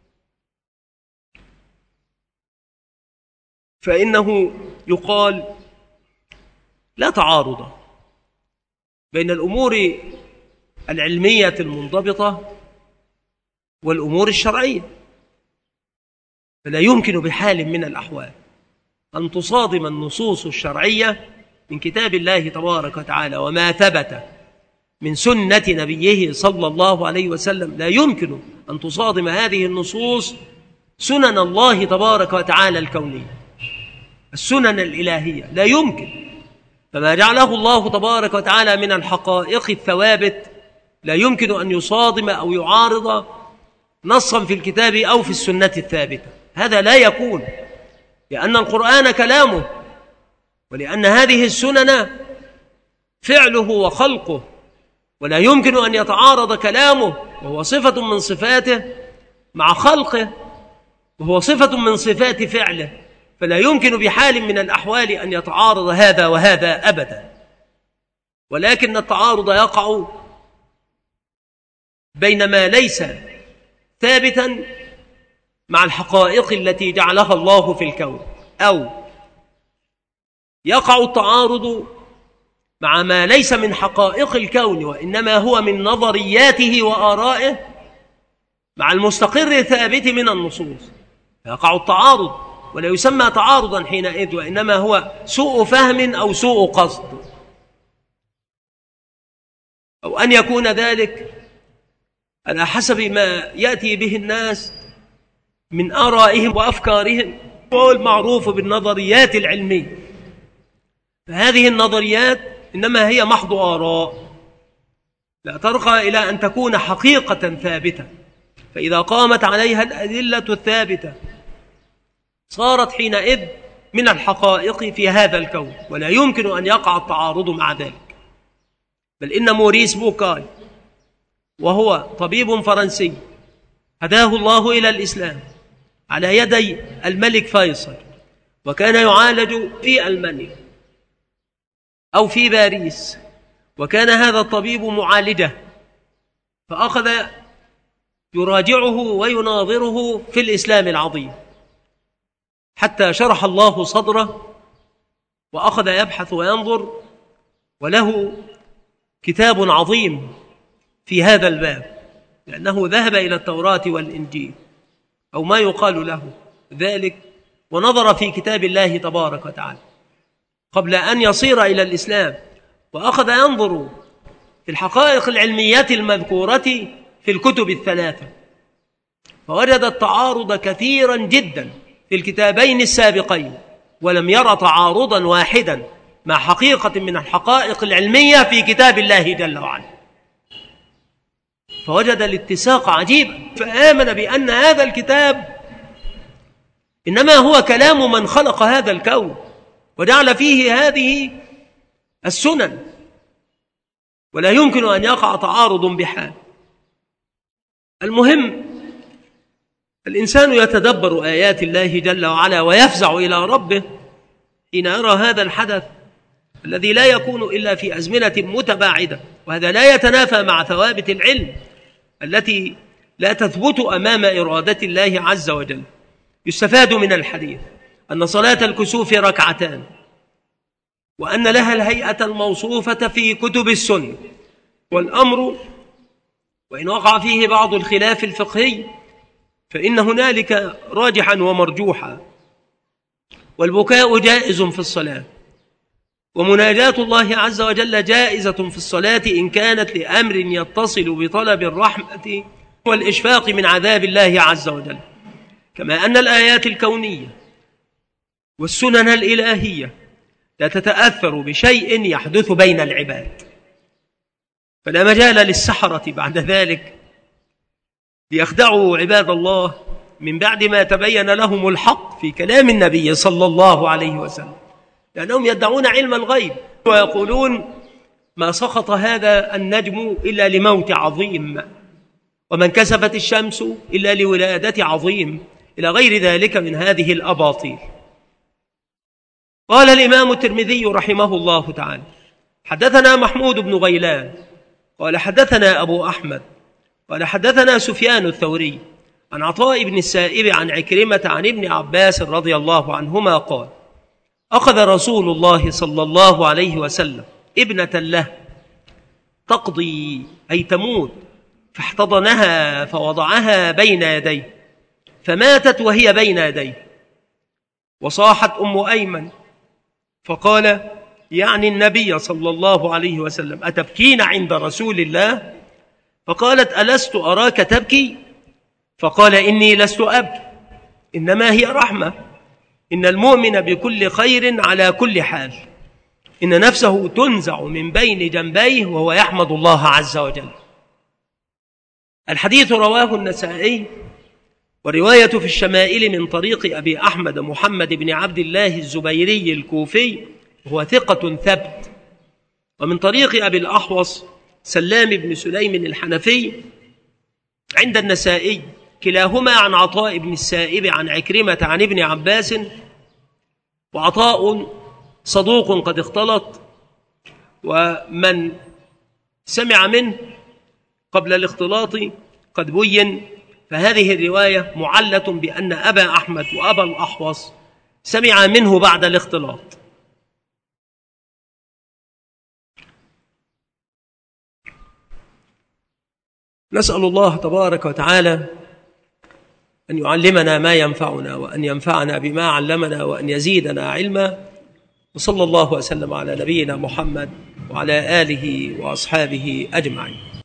فإنه يقال لا تعارض بين الأمور العلمية المنضبطة والأمور الشرعية، فلا يمكن بحال من الأحوال أن تصادم النصوص الشرعية من كتاب الله تبارك وتعالى وما ثبت من سنة نبيه صلى الله عليه وسلم، لا يمكن أن تصادم هذه النصوص سنن الله تبارك وتعالى الكونية، السنن الإلهية، لا يمكن. فما جعله الله تبارك وتعالى من الحقائق الثوابت لا يمكن أن يصادم أو يعارض نصا في الكتاب أو في السنة الثابتة، هذا لا يكون، لأن القرآن كلامه، ولأن هذه السنن فعله وخلقه، ولا يمكن أن يتعارض كلامه وهو صفة من صفاته مع خلقه وهو صفة من صفات فعله، فلا يمكن بحال من الأحوال أن يتعارض هذا وهذا أبدا. ولكن التعارض يقع بين ما ليس ثابتا مع الحقائق التي جعلها الله في الكون، أو يقع التعارض مع ما ليس من حقائق الكون وإنما هو من نظرياته وآرائه مع المستقر الثابت من النصوص، يقع التعارض ولا يسمى تعارضا حينئذ، وإنما هو سوء فهم أو سوء قصد، أو أن يكون ذلك على حسب ما يأتي به الناس من آرائهم وأفكارهم، وهو المعروف بالنظريات العلمية. فهذه النظريات إنما هي محض آراء لا ترقى إلى أن تكون حقيقة ثابتة، فإذا قامت عليها الأدلة الثابتة صارت حينئذ من الحقائق في هذا الكون، ولا يمكن أن يقع التعارض مع ذلك. بل إن موريس بوكاي وهو طبيب فرنسي هداه الله إلى الإسلام على يدي الملك فيصل، وكان يعالج في ألمانيا أو في باريس، وكان هذا الطبيب معالجه، فأخذ يراجعه ويناظره في الإسلام العظيم حتى شرح الله صدره، وأخذ يبحث وينظر، وله كتاب عظيم في هذا الباب، لأنه ذهب إلى التوراة والإنجيل أو ما يقال له ذلك، ونظر في كتاب الله تبارك وتعالى قبل أن يصير إلى الإسلام، وأخذ ينظر في الحقائق العلمية المذكورة في الكتب الثلاثة، فوجد التعارض كثيرا جدا في الكتابين السابقين، ولم يرى تعارضا واحدا مع حقيقة من الحقائق العلمية في كتاب الله جل وعلا، فوجد الاتساق عجيبا، فآمن بأن هذا الكتاب إنما هو كلام من خلق هذا الكون وجعل فيه هذه السنن، ولا يمكن أن يقع تعارض بحال. المهم الإنسان يتدبر آيات الله جل وعلا ويفزع إلى ربه حين يرى هذا الحدث الذي لا يكون إلا في أزمنة متباعدة، وهذا لا يتنافى مع ثوابت العلم التي لا تثبت أمام إرادة الله عز وجل. يستفاد من الحديث أن صلاة الكسوف ركعتان، وأن لها الهيئة الموصوفة في كتب السنة، والأمر وإن وقع فيه بعض الخلاف الفقهي فإن هنالك راجحا ومرجوحا، والبكاء جائز في الصلاة، ومناجاة الله عز وجل جائزة في الصلاة إن كانت لأمر يتصل بطلب الرحمة والإشفاق من عذاب الله عز وجل، كما أن الآيات الكونية والسنن الإلهية لا تتأثر بشيء يحدث بين العباد، فلا مجال للسحرة بعد ذلك ليخدعوا عباد الله من بعد ما تبين لهم الحق في كلام النبي صلى الله عليه وسلم، لأنهم يدعون علم الغيب ويقولون ما سقط هذا النجم إلا لموت عظيم، ومن كسفت الشمس إلا لولادة عظيم، إلى غير ذلك من هذه الأباطيل. قال الإمام الترمذي رحمه الله تعالى: حدثنا محمود بن غيلان قال حدثنا أبو أحمد قال حدثنا سفيان الثوري عن عطاء بن السائب عن عكرمة عن ابن عباس رضي الله عنهما قال: أخذ رسول الله صلى الله عليه وسلم ابنة له تقضي أي تموت، فاحتضنها فوضعها بين يديه فماتت وهي بين يديه، وصاحت أم أيمن فقال يعني النبي صلى الله عليه وسلم: أتبكين عند رسول الله؟ فقالت: ألست أراك تبكي؟ فقال: إني لست أبكي، إنما هي رحمة، إن المؤمن بكل خير على كل حال، إن نفسه تنزع من بين جنبيه وهو يحمد الله عز وجل. الحديث رواه النسائي، ورواية في الشمائل من طريق أبي أحمد محمد بن عبد الله الزبيري الكوفي وهو ثقة ثبت، ومن طريق أبي الأحوص سلام بن سليم الحنفي عند النسائي، كلاهما عن عطاء بن السائب عن عكرمة عن ابن عباس، وعطاء صدوق قد اختلط، ومن سمع منه قبل الاختلاط قد بين، فهذه الرواية معلة بأن أبا أحمد وأبا الأحوص سمع منه بعد الاختلاط. نسأل الله تبارك وتعالى أن يعلمنا ما ينفعنا، وأن ينفعنا بما علمنا، وأن يزيدنا علما. وصلى الله وسلم على نبينا محمد وعلى آله وأصحابه أجمعين.